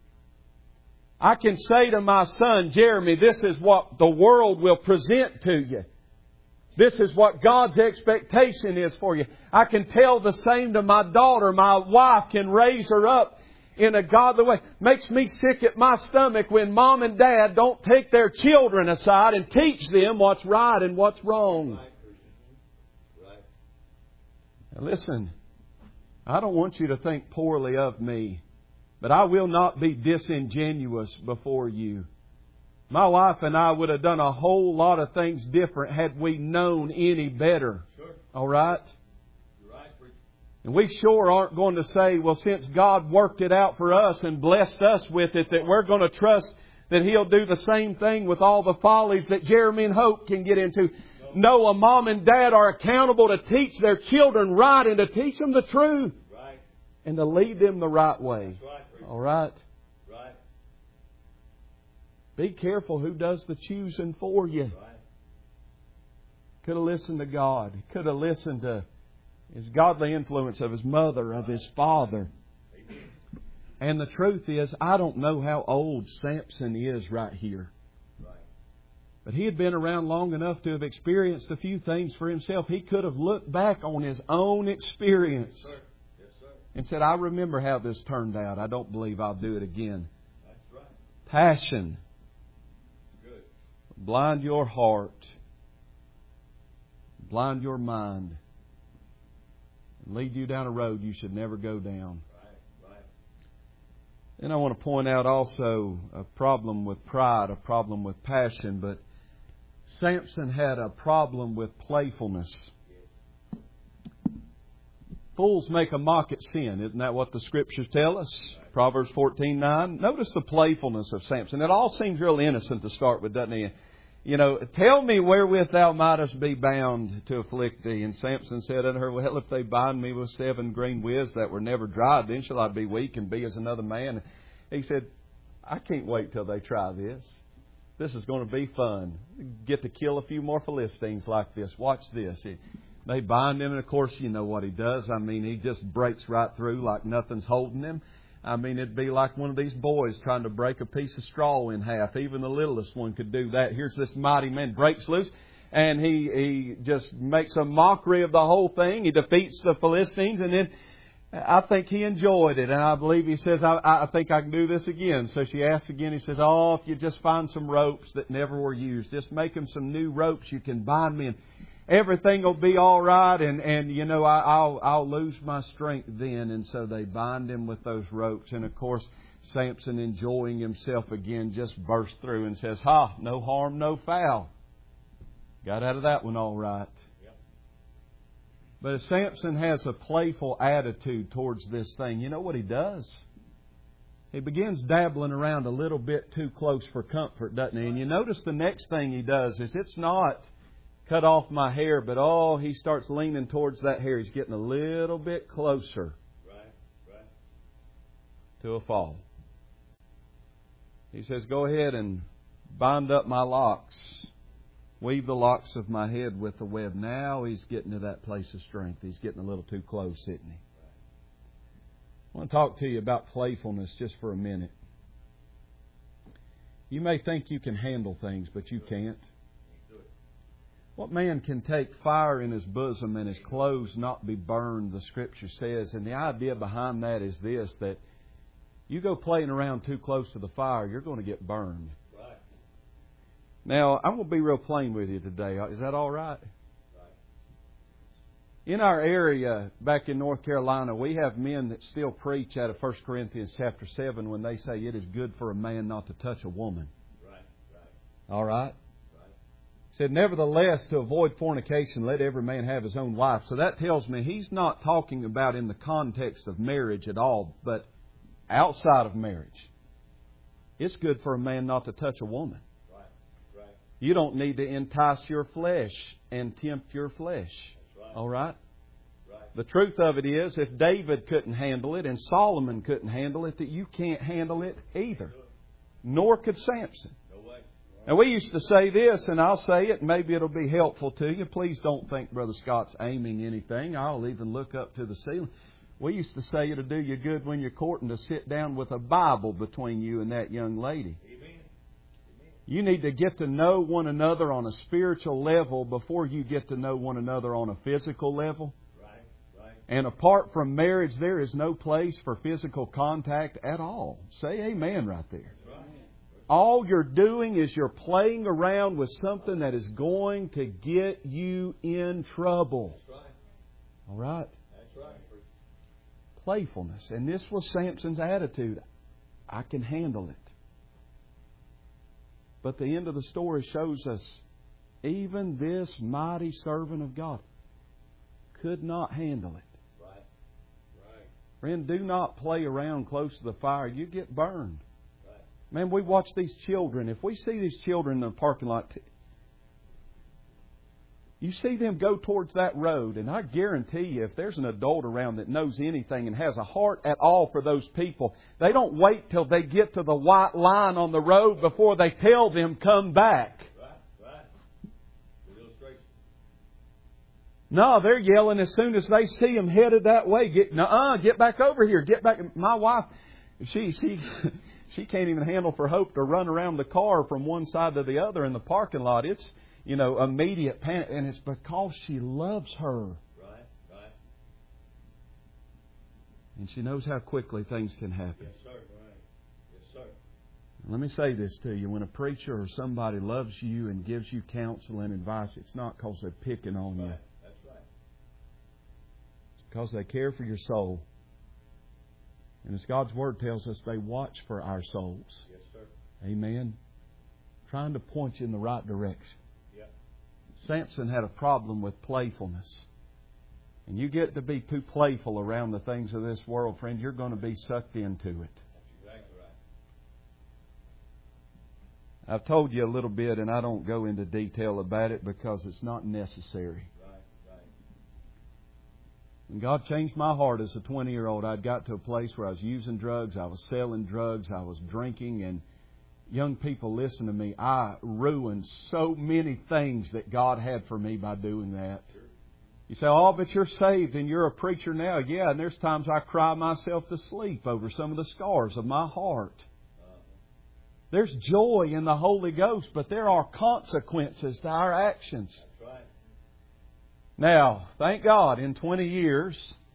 I can say to my son, Jeremy, this is what the world will present to you. This is what God's expectation is for you. I can tell the same to my daughter. My wife can raise her up in a godly way. Makes me sick at my stomach when mom and dad don't take their children aside and teach them what's right and what's wrong. Right. Now listen, I don't want you to think poorly of me. But I will not be disingenuous before you. My wife and I would have done a whole lot of things different had we known any better. Sure. All right? You're right, preacher. And we sure aren't going to say, well, since God worked it out for us and blessed us with it, that we're going to trust that He'll do the same thing with all the follies that Jeremy and Hope can get into. No, no, a mom and dad are accountable to teach their children right and to teach them the truth. Right. And to lead them the right way. That's right. All right? Right. Be careful who does the choosing for you. Right. Could have listened to God. Could have listened to His godly influence of his mother, of his father. And the truth is, I don't know how old Samson is right here. But he had been around long enough to have experienced a few things for himself. He could have looked back on his own experience Yes, sir. Yes, sir. and said, I remember how this turned out. I don't believe I'll do it again. That's right. Passion. Good. Blind your heart. Blind your mind. And lead you down a road you should never go down. Right, right. And I want to point out also a problem with pride, a problem with passion, but Samson had a problem with playfulness. Fools make a mock at sin. Isn't that what the Scriptures tell us? Proverbs fourteen nine. Notice the playfulness of Samson. It all seems real innocent to start with, doesn't it? You know, tell me wherewith thou mightest be bound to afflict thee. And Samson said unto her, well, if they bind me with seven green withs that were never dried, then shall I be weak and be as another man. He said, I can't wait till they try this. This is going to be fun. Get to kill a few more Philistines like this. Watch this. They bind him, and of course, you know what he does. I mean, he just breaks right through like nothing's holding him. I mean, it'd be like one of these boys trying to break a piece of straw in half. Even the littlest one could do that. Here's this mighty man, breaks loose, and he, he just makes a mockery of the whole thing. He defeats the Philistines, and then I think he enjoyed it. And I believe he says, I, I think I can do this again. So she asks again. He says, oh, if you just find some ropes that never were used, just make them some new ropes you can bind me in. Everything will be all right, and, and you know, I, I'll, I'll lose my strength then. And so they bind him with those ropes. And of course, Samson, enjoying himself again, just bursts through and says, ha, no harm, no foul. Got out of that one all right. Yep. But Samson has a playful attitude towards this thing. You know what he does? He begins dabbling around a little bit too close for comfort, doesn't he? And you notice the next thing he does is it's not cut off my hair, but oh, he starts leaning towards that hair. He's getting a little bit closer Right, right. to a fall. He says, go ahead and bind up my locks. Weave the locks of my head with the web. Now he's getting to that place of strength. He's getting a little too close, isn't he? I want to talk to you about playfulness just for a minute. You may think you can handle things, but you can't. What man can take fire in his bosom and his clothes not be burned, the Scripture says. And the idea behind that is this, that you go playing around too close to the fire, you're going to get burned. Right. Now, I'm going to be real plain with you today. Is that all right? Right. In our area back in North Carolina, we have men that still preach out of First Corinthians chapter seven when they say it is good for a man not to touch a woman. Right, right. All right? Said, nevertheless, to avoid fornication, let every man have his own wife. So that tells me he's not talking about in the context of marriage at all, but outside of marriage. It's good for a man not to touch a woman. Right, right. You don't need to entice your flesh and tempt your flesh. That's right. All right? Right. The truth of it is, if David couldn't handle it and Solomon couldn't handle it, that you can't handle it either. Nor could Samson. No way. Now, we used to say this, and I'll say it, and maybe it'll be helpful to you. Please don't think Brother Scott's aiming anything. I'll even look up to the ceiling. We used to say it'll do you good when you're courting to sit down with a Bible between you and that young lady. Amen. Amen. You need to get to know one another on a spiritual level before you get to know one another on a physical level. Right, right. And apart from marriage, there is no place for physical contact at all. Say amen right there. That's right. All you're doing is you're playing around with something that is going to get you in trouble. That's right. All right? That's right. Playfulness. And this was Samson's attitude. I can handle it. But the end of the story shows us even this mighty servant of God could not handle it. Right. Right. Friend, do not play around close to the fire. You get burned. Right. Man, we watch these children. If we see these children in the parking lot, you see them go towards that road, and I guarantee you, if there's an adult around that knows anything and has a heart at all for those people, they don't wait till they get to the white line on the road before they tell them, come back. Right, right. Good illustration. No, they're yelling as soon as they see him headed that way. Get, nuh-uh, get back over here. Get back. My wife, she she she can't even handle for Hope to run around the car from one side to the other in the parking lot. It's, you know, immediate panic, and it's because she loves her. Right, right. And she knows how quickly things can happen. Yes, sir. Right. Yes, sir. Let me say this to you. When a preacher or somebody loves you and gives you counsel and advice, it's not because they're picking on you. Right. That's right. It's because they care for your soul. And as God's Word tells us, they watch for our souls. Yes, sir. Amen. Trying to point you in the right direction. Yeah. Samson had a problem with playfulness. And you get to be too playful around the things of this world, friend, you're going to be sucked into it. That's exactly right. I've told you a little bit, and I don't go into detail about it because it's not necessary. Right, right. When God changed my heart as a twenty-year-old, I'd got to a place where I was using drugs, I was selling drugs, I was drinking, and young people, listen to me, I ruined so many things that God had for me by doing that. Sure. You say, oh, but you're saved and you're a preacher now. Yeah, and there's times I cry myself to sleep over some of the scars of my heart. Uh-huh. There's joy in the Holy Ghost, but there are consequences to our actions. That's right. Now, thank God, in twenty years,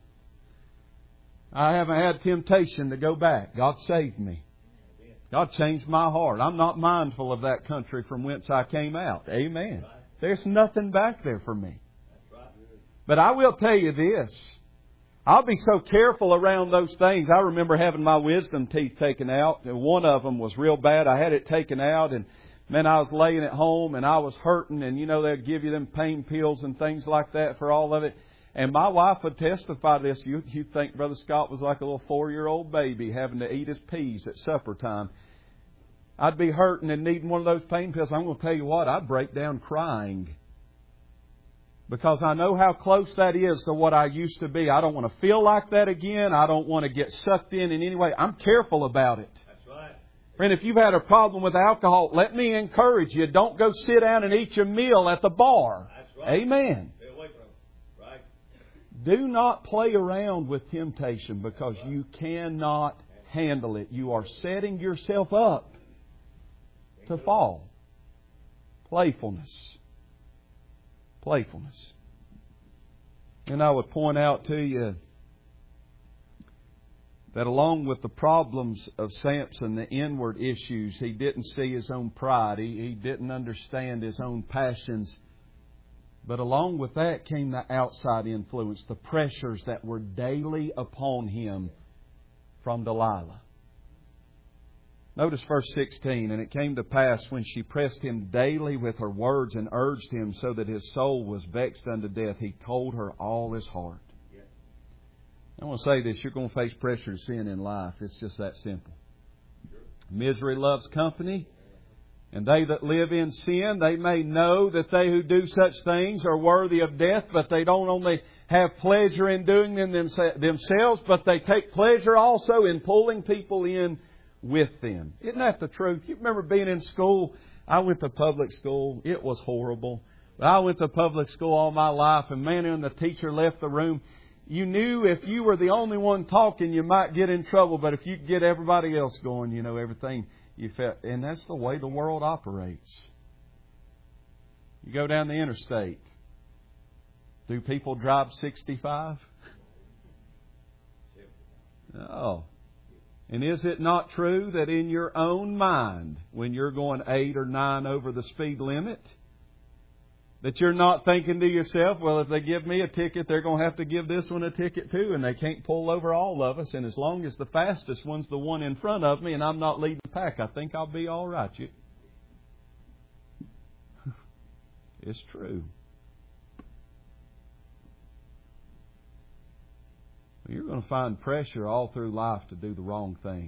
I haven't had temptation to go back. God saved me. God changed my heart. I'm not mindful of that country from whence I came out. Amen. Right. There's nothing back there for me. That's right. But I will tell you this. I'll be so careful around those things. I remember having my wisdom teeth taken out. And one of them was real bad. I had it taken out, and man, I was laying at home and I was hurting. And you know, they'd give you them pain pills and things like that for all of it. And my wife would testify to this. You, you'd think Brother Scott was like a little four-year-old baby having to eat his peas at supper time. I'd be hurting and needing one of those pain pills. I'm going to tell you what, I'd break down crying. Because I know how close that is to what I used to be. I don't want to feel like that again. I don't want to get sucked in in any way. I'm careful about it. That's right. Friend, if you've had a problem with alcohol, let me encourage you. Don't go sit down and eat your meal at the bar. That's right. Amen. Stay away from it. Right. Do not play around with temptation because you cannot handle it. You are setting yourself up to fall. Playfulness. Playfulness. And I would point out to you that along with the problems of Samson, the inward issues, he didn't see his own pride. He, he didn't understand his own passions. But along with that came the outside influence, the pressures that were daily upon him from Delilah. Notice verse sixteen, and it came to pass when she pressed him daily with her words and urged him so that his soul was vexed unto death, he told her all his heart. Yeah. I want to say this, you're going to face pressure to sin in life. It's just that simple. Sure. Misery loves company, and they that live in sin, they may know that they who do such things are worthy of death, but they don't only have pleasure in doing them themselves, but they take pleasure also in pulling people in with them. Isn't that the truth? You remember being in school? I went to public school. It was horrible. But I went to public school all my life, and man, when the teacher left the room, you knew if you were the only one talking, you might get in trouble. But if you could get everybody else going, you know, everything you felt. And that's the way the world operates. You go down the interstate. Do people drive sixty-five? No. And is it not true that in your own mind, when you're going eight or nine over the speed limit, that you're not thinking to yourself, well, if they give me a ticket, they're going to have to give this one a ticket too, and they can't pull over all of us. And as long as the fastest one's the one in front of me and I'm not leading the pack, I think I'll be all right. You... It's true. You're going to find pressure all through life to do the wrong thing.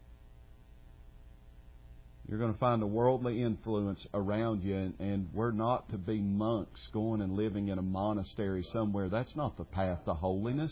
You're going to find a worldly influence around you, and, and we're not to be monks going and living in a monastery somewhere. That's not the path to holiness.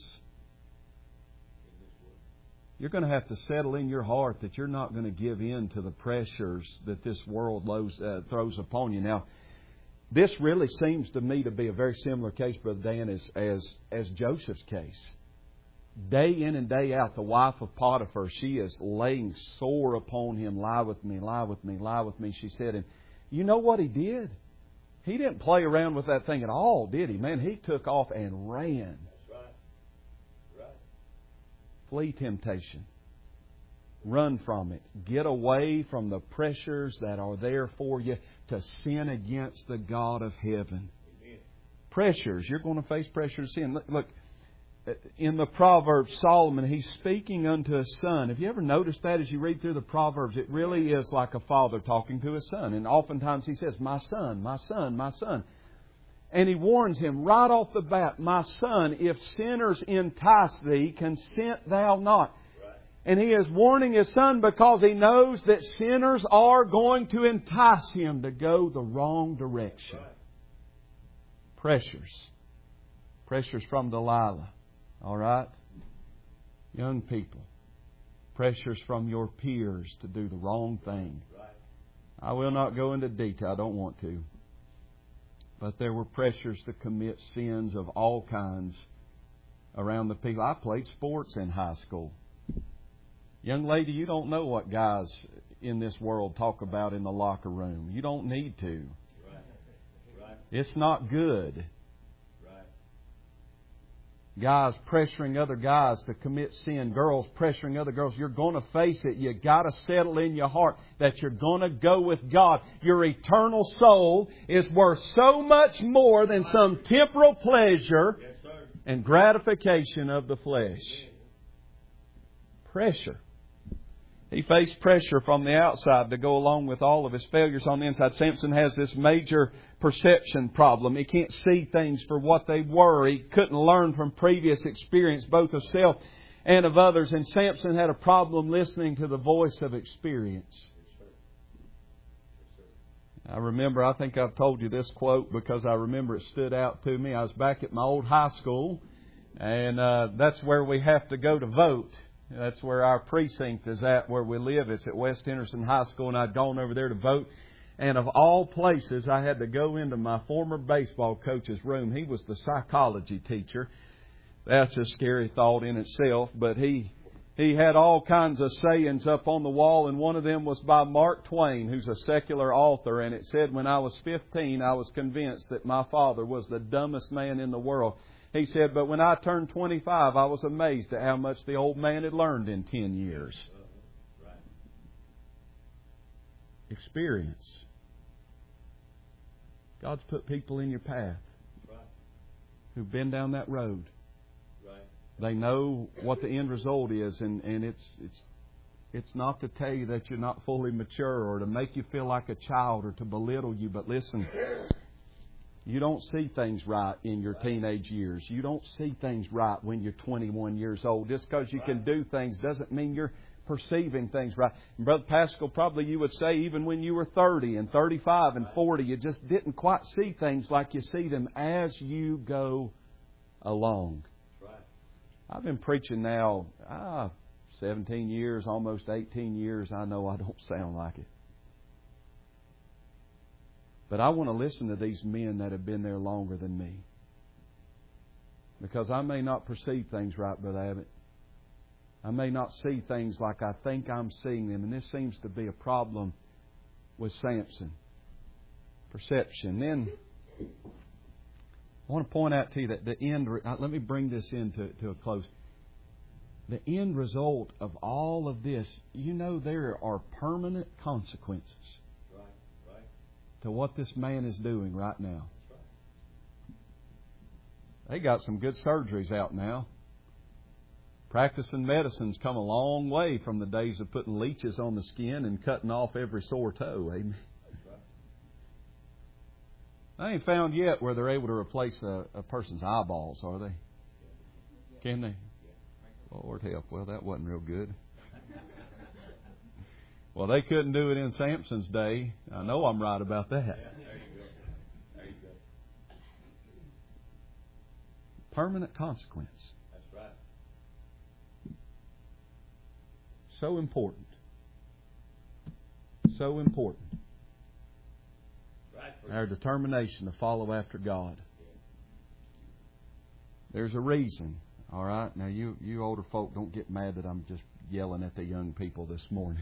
You're going to have to settle in your heart that you're not going to give in to the pressures that this world lows, uh, throws upon you. Now, This really seems to me to be a very similar case, Brother Dan, as, as, as Joseph's case. Day in and day out, the wife of Potiphar, she is laying sore upon him. Lie with me, lie with me, lie with me, she said. And you know what he did? He didn't play around with that thing at all, did he? Man, he took off and ran. That's right. Right. Flee temptation. Run from it. Get away from the pressures that are there for you to sin against the God of heaven. Amen. Pressures. You're going to face pressure to sin. Look, look, in the Proverbs, Solomon, he's speaking unto a son. Have you ever noticed that as you read through the Proverbs? It really is like a father talking to his son. And oftentimes he says, my son, my son, my son. And he warns him right off the bat, my son, if sinners entice thee, consent thou not. And he is warning his son because he knows that sinners are going to entice him to go the wrong direction. Pressures. Pressures from Delilah. All right? Young people. Pressures from your peers to do the wrong thing. I will not go into detail. I don't want to. But there were pressures to commit sins of all kinds around the people. I played sports in high school. Young lady, you don't know what guys in this world talk about in the locker room. You don't need to. Right. Right. It's not good. Right. Guys pressuring other guys to commit sin. Girls pressuring other girls. You're going to face it. You've got to settle in your heart that you're going to go with God. Your eternal soul is worth so much more than some temporal pleasure Yes, sir. and gratification of the flesh. Pressure. He faced pressure from the outside to go along with all of his failures on the inside. Samson has this major perception problem. He can't see things for what they were. He couldn't learn from previous experience, both of self and of others. And Samson had a problem listening to the voice of experience. I remember, I think I've told you this quote because I remember it stood out to me. I was back at my old high school, and uh, that's where we have to go to vote. That's where our precinct is at, where we live. It's at West Henderson High School, and I'd gone over there to vote. And of all places, I had to go into my former baseball coach's room. He was the psychology teacher. That's a scary thought in itself, but he he had all kinds of sayings up on the wall, and one of them was by Mark Twain, who's a secular author, and it said, when I was fifteen, I was convinced that my father was the dumbest man in the world. He said, but when I turned twenty-five, I was amazed at how much the old man had learned in ten years. Right. Experience. God's put people in your path Right. who've been down that road. Right. They know what the end result is, and, and it's it's it's not to tell you that you're not fully mature or to make you feel like a child or to belittle you, but listen. You don't see things right in your teenage years. You don't see things right when you're twenty-one years old. Just because you can do things doesn't mean you're perceiving things right. And Brother Pascal, probably you would say even when you were thirty and thirty-five and forty, you just didn't quite see things like you see them as you go along. Right. I've been preaching now ah, seventeen years, almost eighteen years. I know I don't sound like it. But I want to listen to these men that have been there longer than me. Because I may not perceive things right, Brother Abbott. I may not see things like I think I'm seeing them. And this seems to be a problem with Samson. Perception. Then I want to point out to you that the end... Let me bring this into to a close. The end result of all of this, you know there are permanent consequences to what this man is doing right now. They got some good surgeries out now. Practicing medicine's come a long way from the days of putting leeches on the skin and cutting off every sore toe. Amen. I ain't found yet where they're able to replace a, a person's eyeballs, are they? Can they? Lord help. Well, that wasn't real good. Well, they couldn't do it in Samson's day. I know I'm right about that. Yeah, there you go. There you go. Permanent consequence. That's right. So important. So important. Right. Our determination to follow after God. There's a reason. All right? Now, you, you older folk, don't get mad that I'm just yelling at the young people this morning.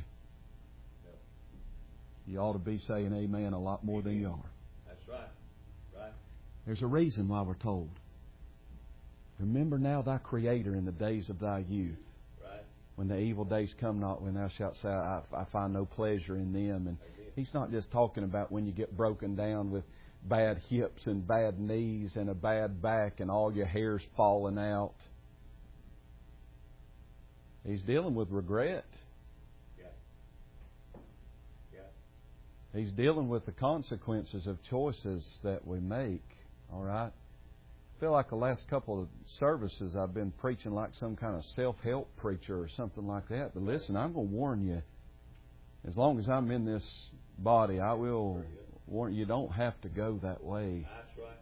You ought to be saying amen a lot more than you are. That's right. Right. There's a reason why we're told. Remember now thy Creator in the days of thy youth. Right. When the evil days come not, when thou shalt say, I, I find no pleasure in them. And He's not just talking about when you get broken down with bad hips and bad knees and a bad back and all your hair's falling out. He's dealing with regret. Yeah. Yeah. He's dealing with the consequences of choices that we make. All right? I feel like the last couple of services I've been preaching like some kind of self-help preacher or something like that. But listen, I'm going to warn you. As long as I'm in this body, I will warn you, you don't have to go that way. That's right.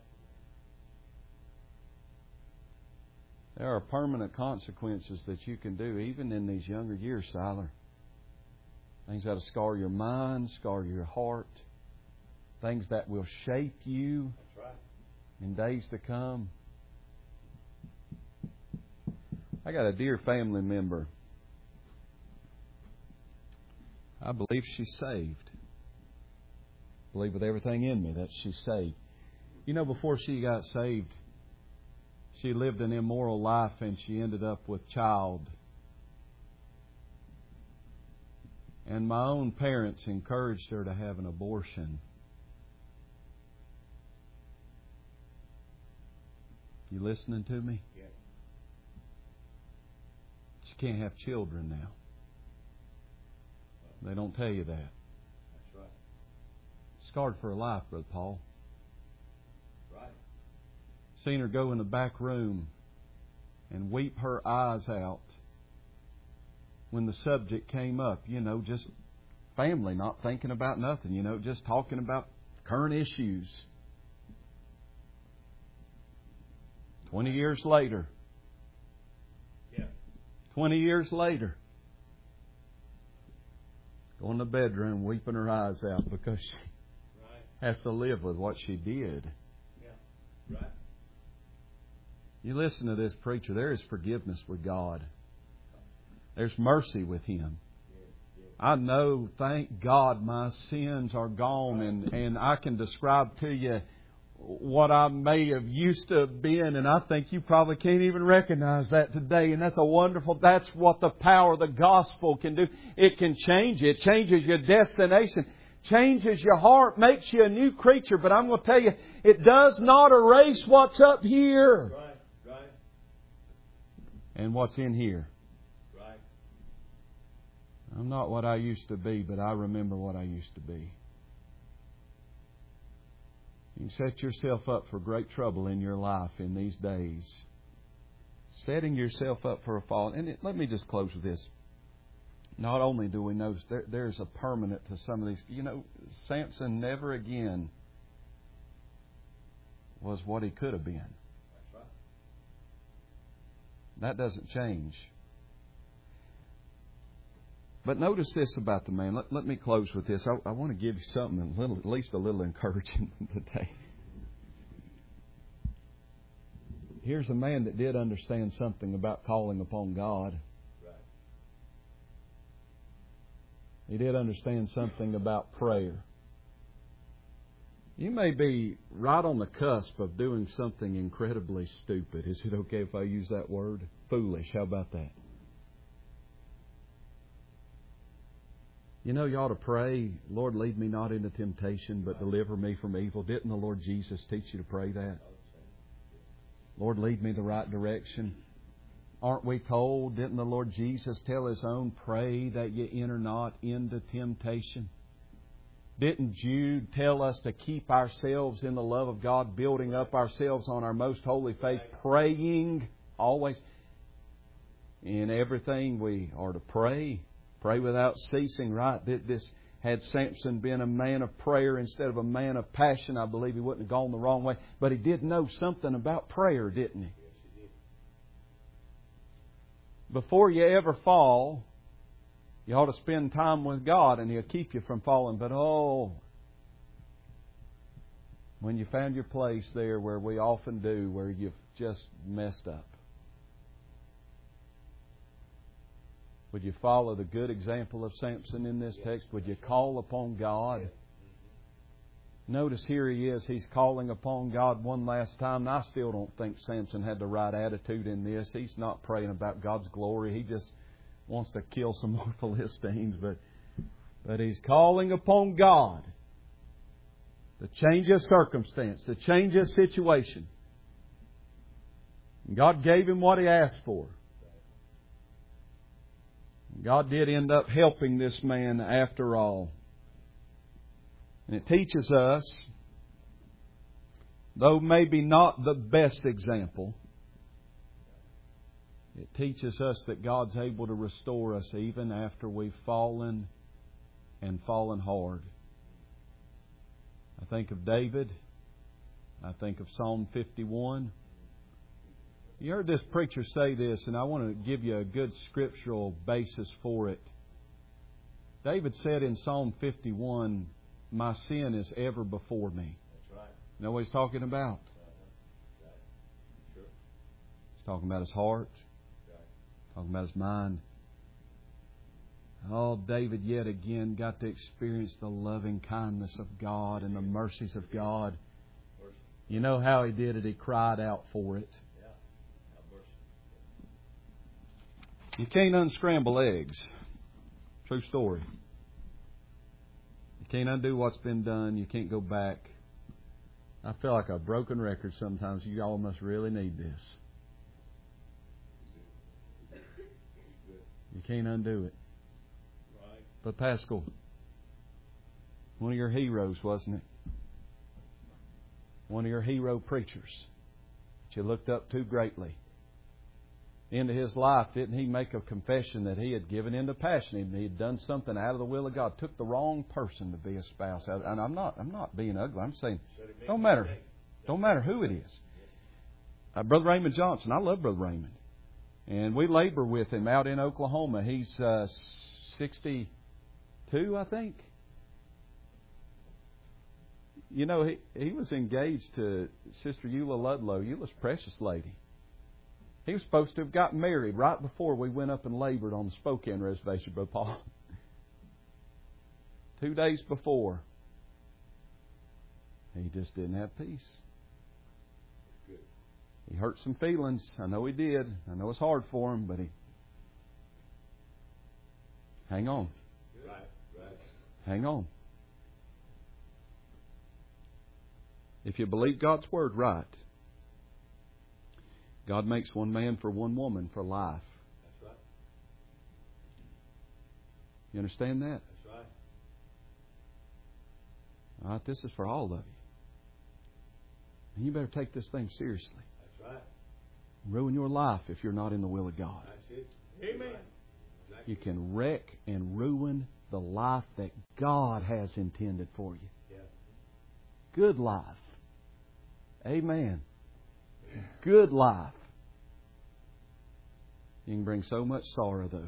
There are permanent consequences that you can do, even in these younger years, Siler. Things that'll scar your mind, scar your heart. Things that will shape you That's right. in days to come. I got a dear family member. I believe she's saved. I believe with everything in me that she's saved. You know, before she got saved, she lived an immoral life and she ended up with child. And my own parents encouraged her to have an abortion. You listening to me? Yeah. She can't have children now. They don't tell you that. That's right. Scarred for her life, Brother Paul. Right. Seen her go in the back room and weep her eyes out when the subject came up. You know, just family, not thinking about nothing. You know, just talking about current issues. Twenty years later. Yeah. Twenty years later. Going to the bedroom, weeping her eyes out because she Right. has to live with what she did. Yeah. Right. You listen to this preacher, there is forgiveness with God. There's mercy with Him. I know, thank God, my sins are gone, and, and I can describe to you what I may have used to have been, and I think you probably can't even recognize that today. And that's a wonderful, that's what the power of the gospel can do. It can change you. It changes your destination, changes your heart, makes you a new creature. But I'm going to tell you, it does not erase what's up here. Right. Right. And what's in here. Right. I'm not what I used to be, but I remember what I used to be. You can set yourself up for great trouble in your life in these days. Setting yourself up for a fall. And it, let me just close with this. Not only do we know there, there's a permanent to some of these. You know, Samson never again was what he could have been. That's right. That doesn't change. But notice this about the man. Let, let me close with this. I, I want to give you something, a little, at least a little encouraging today. Here's a man that did understand something about calling upon God. Right. He did understand something about prayer. You may be right on the cusp of doing something incredibly stupid. Is it okay if I use that word? Foolish. How about that? You know, you ought to pray, Lord, lead me not into temptation, but deliver me from evil. Didn't the Lord Jesus teach you to pray that? Lord, lead me the right direction. Aren't we told, didn't the Lord Jesus tell His own, pray that you enter not into temptation? Didn't Jude tell us to keep ourselves in the love of God, building up ourselves on our most holy faith, praying always? In everything we are to pray. Pray without ceasing, right? This, had Samson been a man of prayer instead of a man of passion, I believe he wouldn't have gone the wrong way. But he did know something about prayer, didn't he? Yes, he did. Before you ever fall, you ought to spend time with God and He'll keep you from falling. But oh, When you found your place there where we often do, where you've just messed up? Would you follow the good example of Samson in this text? Would you call upon God? Notice here he is. He's calling upon God one last time. And I still don't think Samson had the right attitude in this. He's not praying about God's glory. He just wants to kill some more Philistines. But, but he's calling upon God to change his circumstance, to change his situation. And God gave him what he asked for. God did end up helping this man after all. And it teaches us, though maybe not the best example, it teaches us that God's able to restore us even after we've fallen and fallen hard. I think of David. I think of Psalm fifty-one. You heard this preacher say this, and I want to give you a good scriptural basis for it. David said in Psalm fifty-one, my sin is ever before me. That's right. You know what he's talking about? Uh-huh. Right. Sure. He's talking about his heart. Right. Talking about his mind. Oh, David yet again got to experience the loving kindness of God and the mercies of God. You know how he did it? He cried out for it. You can't unscramble eggs. True story. You can't undo what's been done. You can't go back. I feel like a broken record sometimes. You all must really need this. You can't undo it. But Pascal, one of your heroes, wasn't it? One of your hero preachers that you looked up to greatly. Into his life, didn't he make a confession that he had given into passion? He had done something out of the will of God. Took the wrong person to be a spouse. And I'm not, I'm not being ugly. I'm saying, don't matter, don't matter who it is. Uh, Brother Raymond Johnson, I love Brother Raymond, and we labor with him out in Oklahoma. He's uh, sixty-two, I think. You know, he he was engaged to Sister Eula Ludlow, Eula's precious lady. He was supposed to have gotten married right before we went up and labored on the Spokane Reservation, Brother Paul. Two days before. He just didn't have peace. He hurt some feelings. I know he did. I know it's hard for him, but he... Hang on. Right, right. Hang on. If you believe God's Word right, God makes one man for one woman for life. That's right. You understand that? That's right. All right, this is for all of you. And you better take this thing seriously. That's right. Ruin your life if you're not in the will of God. That's it. Amen. You can wreck and ruin the life that God has intended for you. Yeah. Good life. Amen. Good life. You can bring so much sorrow, though.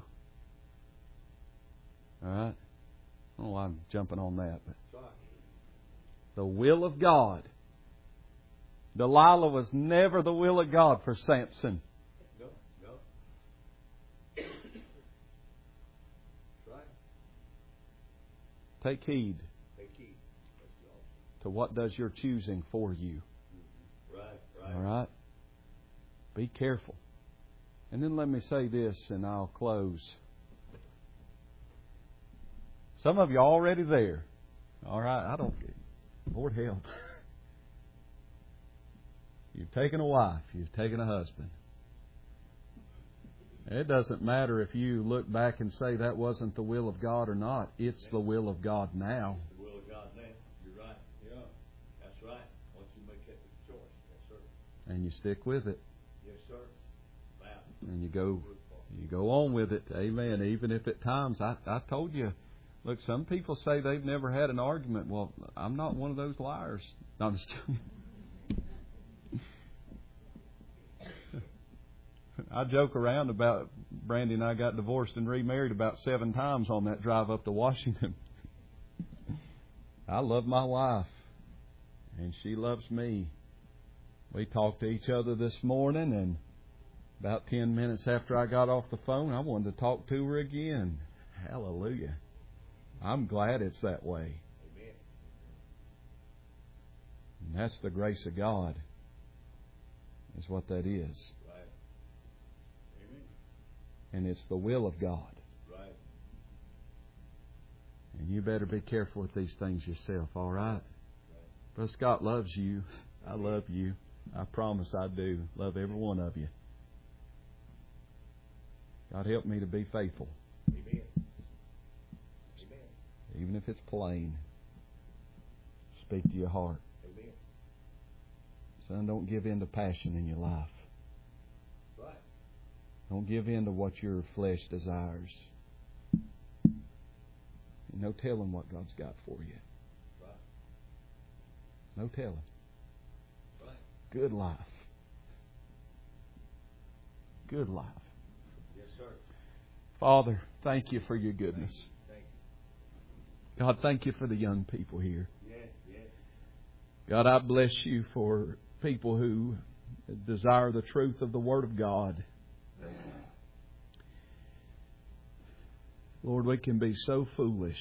All right? I don't know why I'm jumping on that, but the will of God. Delilah was never the will of God for Samson. No, no. Right. Take heed Take heed. That's the option. to what does your choosing for you. Right, right. All right? Be careful. And then let me say this, and I'll close. Some of you are already there. All right? I don't... Lord help. You've taken a wife. You've taken a husband. It doesn't matter if you look back and say that wasn't the will of God or not. It's the will of God now. It's the will of God now. You're right. Yeah. That's right. Once you make that choice. Yes, sir. And you stick with it. Yes, sir. Wow. And you go you go on with it. Amen. Even if at times, I, I told you, look, some people say they've never had an argument. Well, I'm not one of those liars. No, I'm just joking. I joke around about Brandy and I got divorced and remarried about seven times on that drive up to Washington. I love my wife. And she loves me. We talked to each other this morning, and about ten minutes after I got off the phone, I wanted to talk to her again. Hallelujah. I'm glad it's that way. Amen. And that's the grace of God, is what that is. Right. Amen. And it's the will of God. Right. And you better be careful with these things yourself, all right? Right. Brother Scott loves you. I love you. I promise I do. Love every one of you. God help me to be faithful. Amen. Amen. Even if it's plain. Speak to your heart. Amen. Son, don't give in to passion in your life. Right. Don't give in to what your flesh desires. And no telling what God's got for you. Right. No telling. Right. Good life. Good life. Yes, sir. Father, thank you for your goodness. Thank you. God, thank you for the young people here. Yes, yes. God, I bless you for people who desire the truth of the Word of God. Lord, we can be so foolish.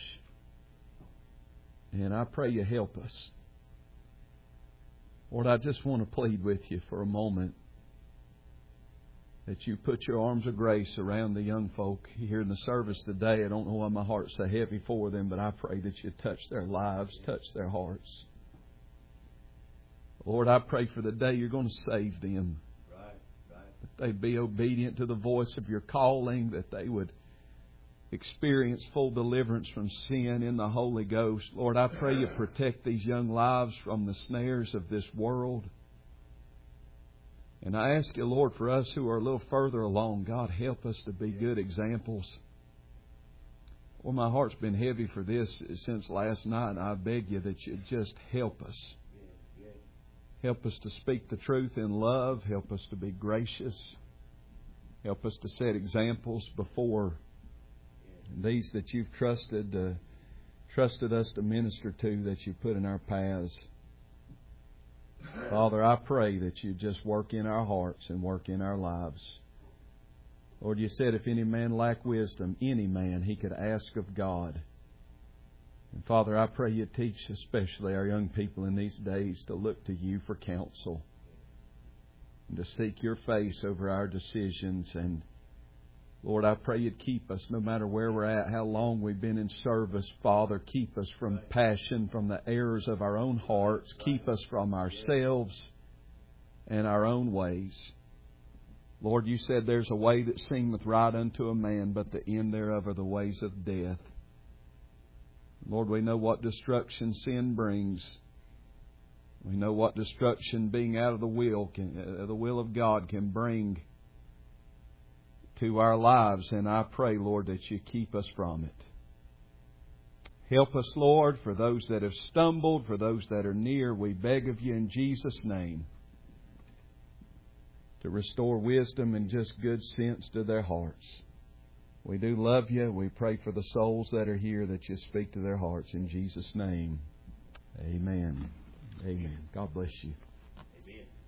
And I pray you help us. Lord, I just want to plead with you for a moment that you put your arms of grace around the young folk here in the service today. I don't know why my heart's so heavy for them, but I pray that you touch their lives, touch their hearts. Lord, I pray for the day you're going to save them. Right, right. That they'd be obedient to the voice of your calling, that they would experience full deliverance from sin in the Holy Ghost. Lord, I pray you protect these young lives from the snares of this world. And I ask you, Lord, for us who are a little further along, God, help us to be good examples. Well, my heart's been heavy for this since last night. I beg you that you just help us. Help us to speak the truth in love. Help us to be gracious. Help us to set examples before these that you've trusted, uh, trusted us to minister to, that you put in our paths. Father, I pray that you just work in our hearts and work in our lives. Lord, you said if any man lack wisdom, any man, he could ask of God. And Father, I pray you teach especially our young people in these days to look to you for counsel and to seek your face over our decisions. And Lord, I pray you'd keep us no matter where we're at, how long we've been in service. Father, keep us from passion, from the errors of our own hearts. Keep us from ourselves and our own ways. Lord, you said there's a way that seemeth right unto a man, but the end thereof are the ways of death. Lord, we know what destruction sin brings. We know what destruction being out of the will, can, uh, the will of God can bring to our lives. And I pray, Lord, that you keep us from it. Help us, Lord, for those that have stumbled, for those that are near. We beg of you in Jesus' name to restore wisdom and just good sense to their hearts. We do love you. We pray for the souls that are here, that you speak to their hearts. In Jesus' name, amen. Amen. God bless you. Amen.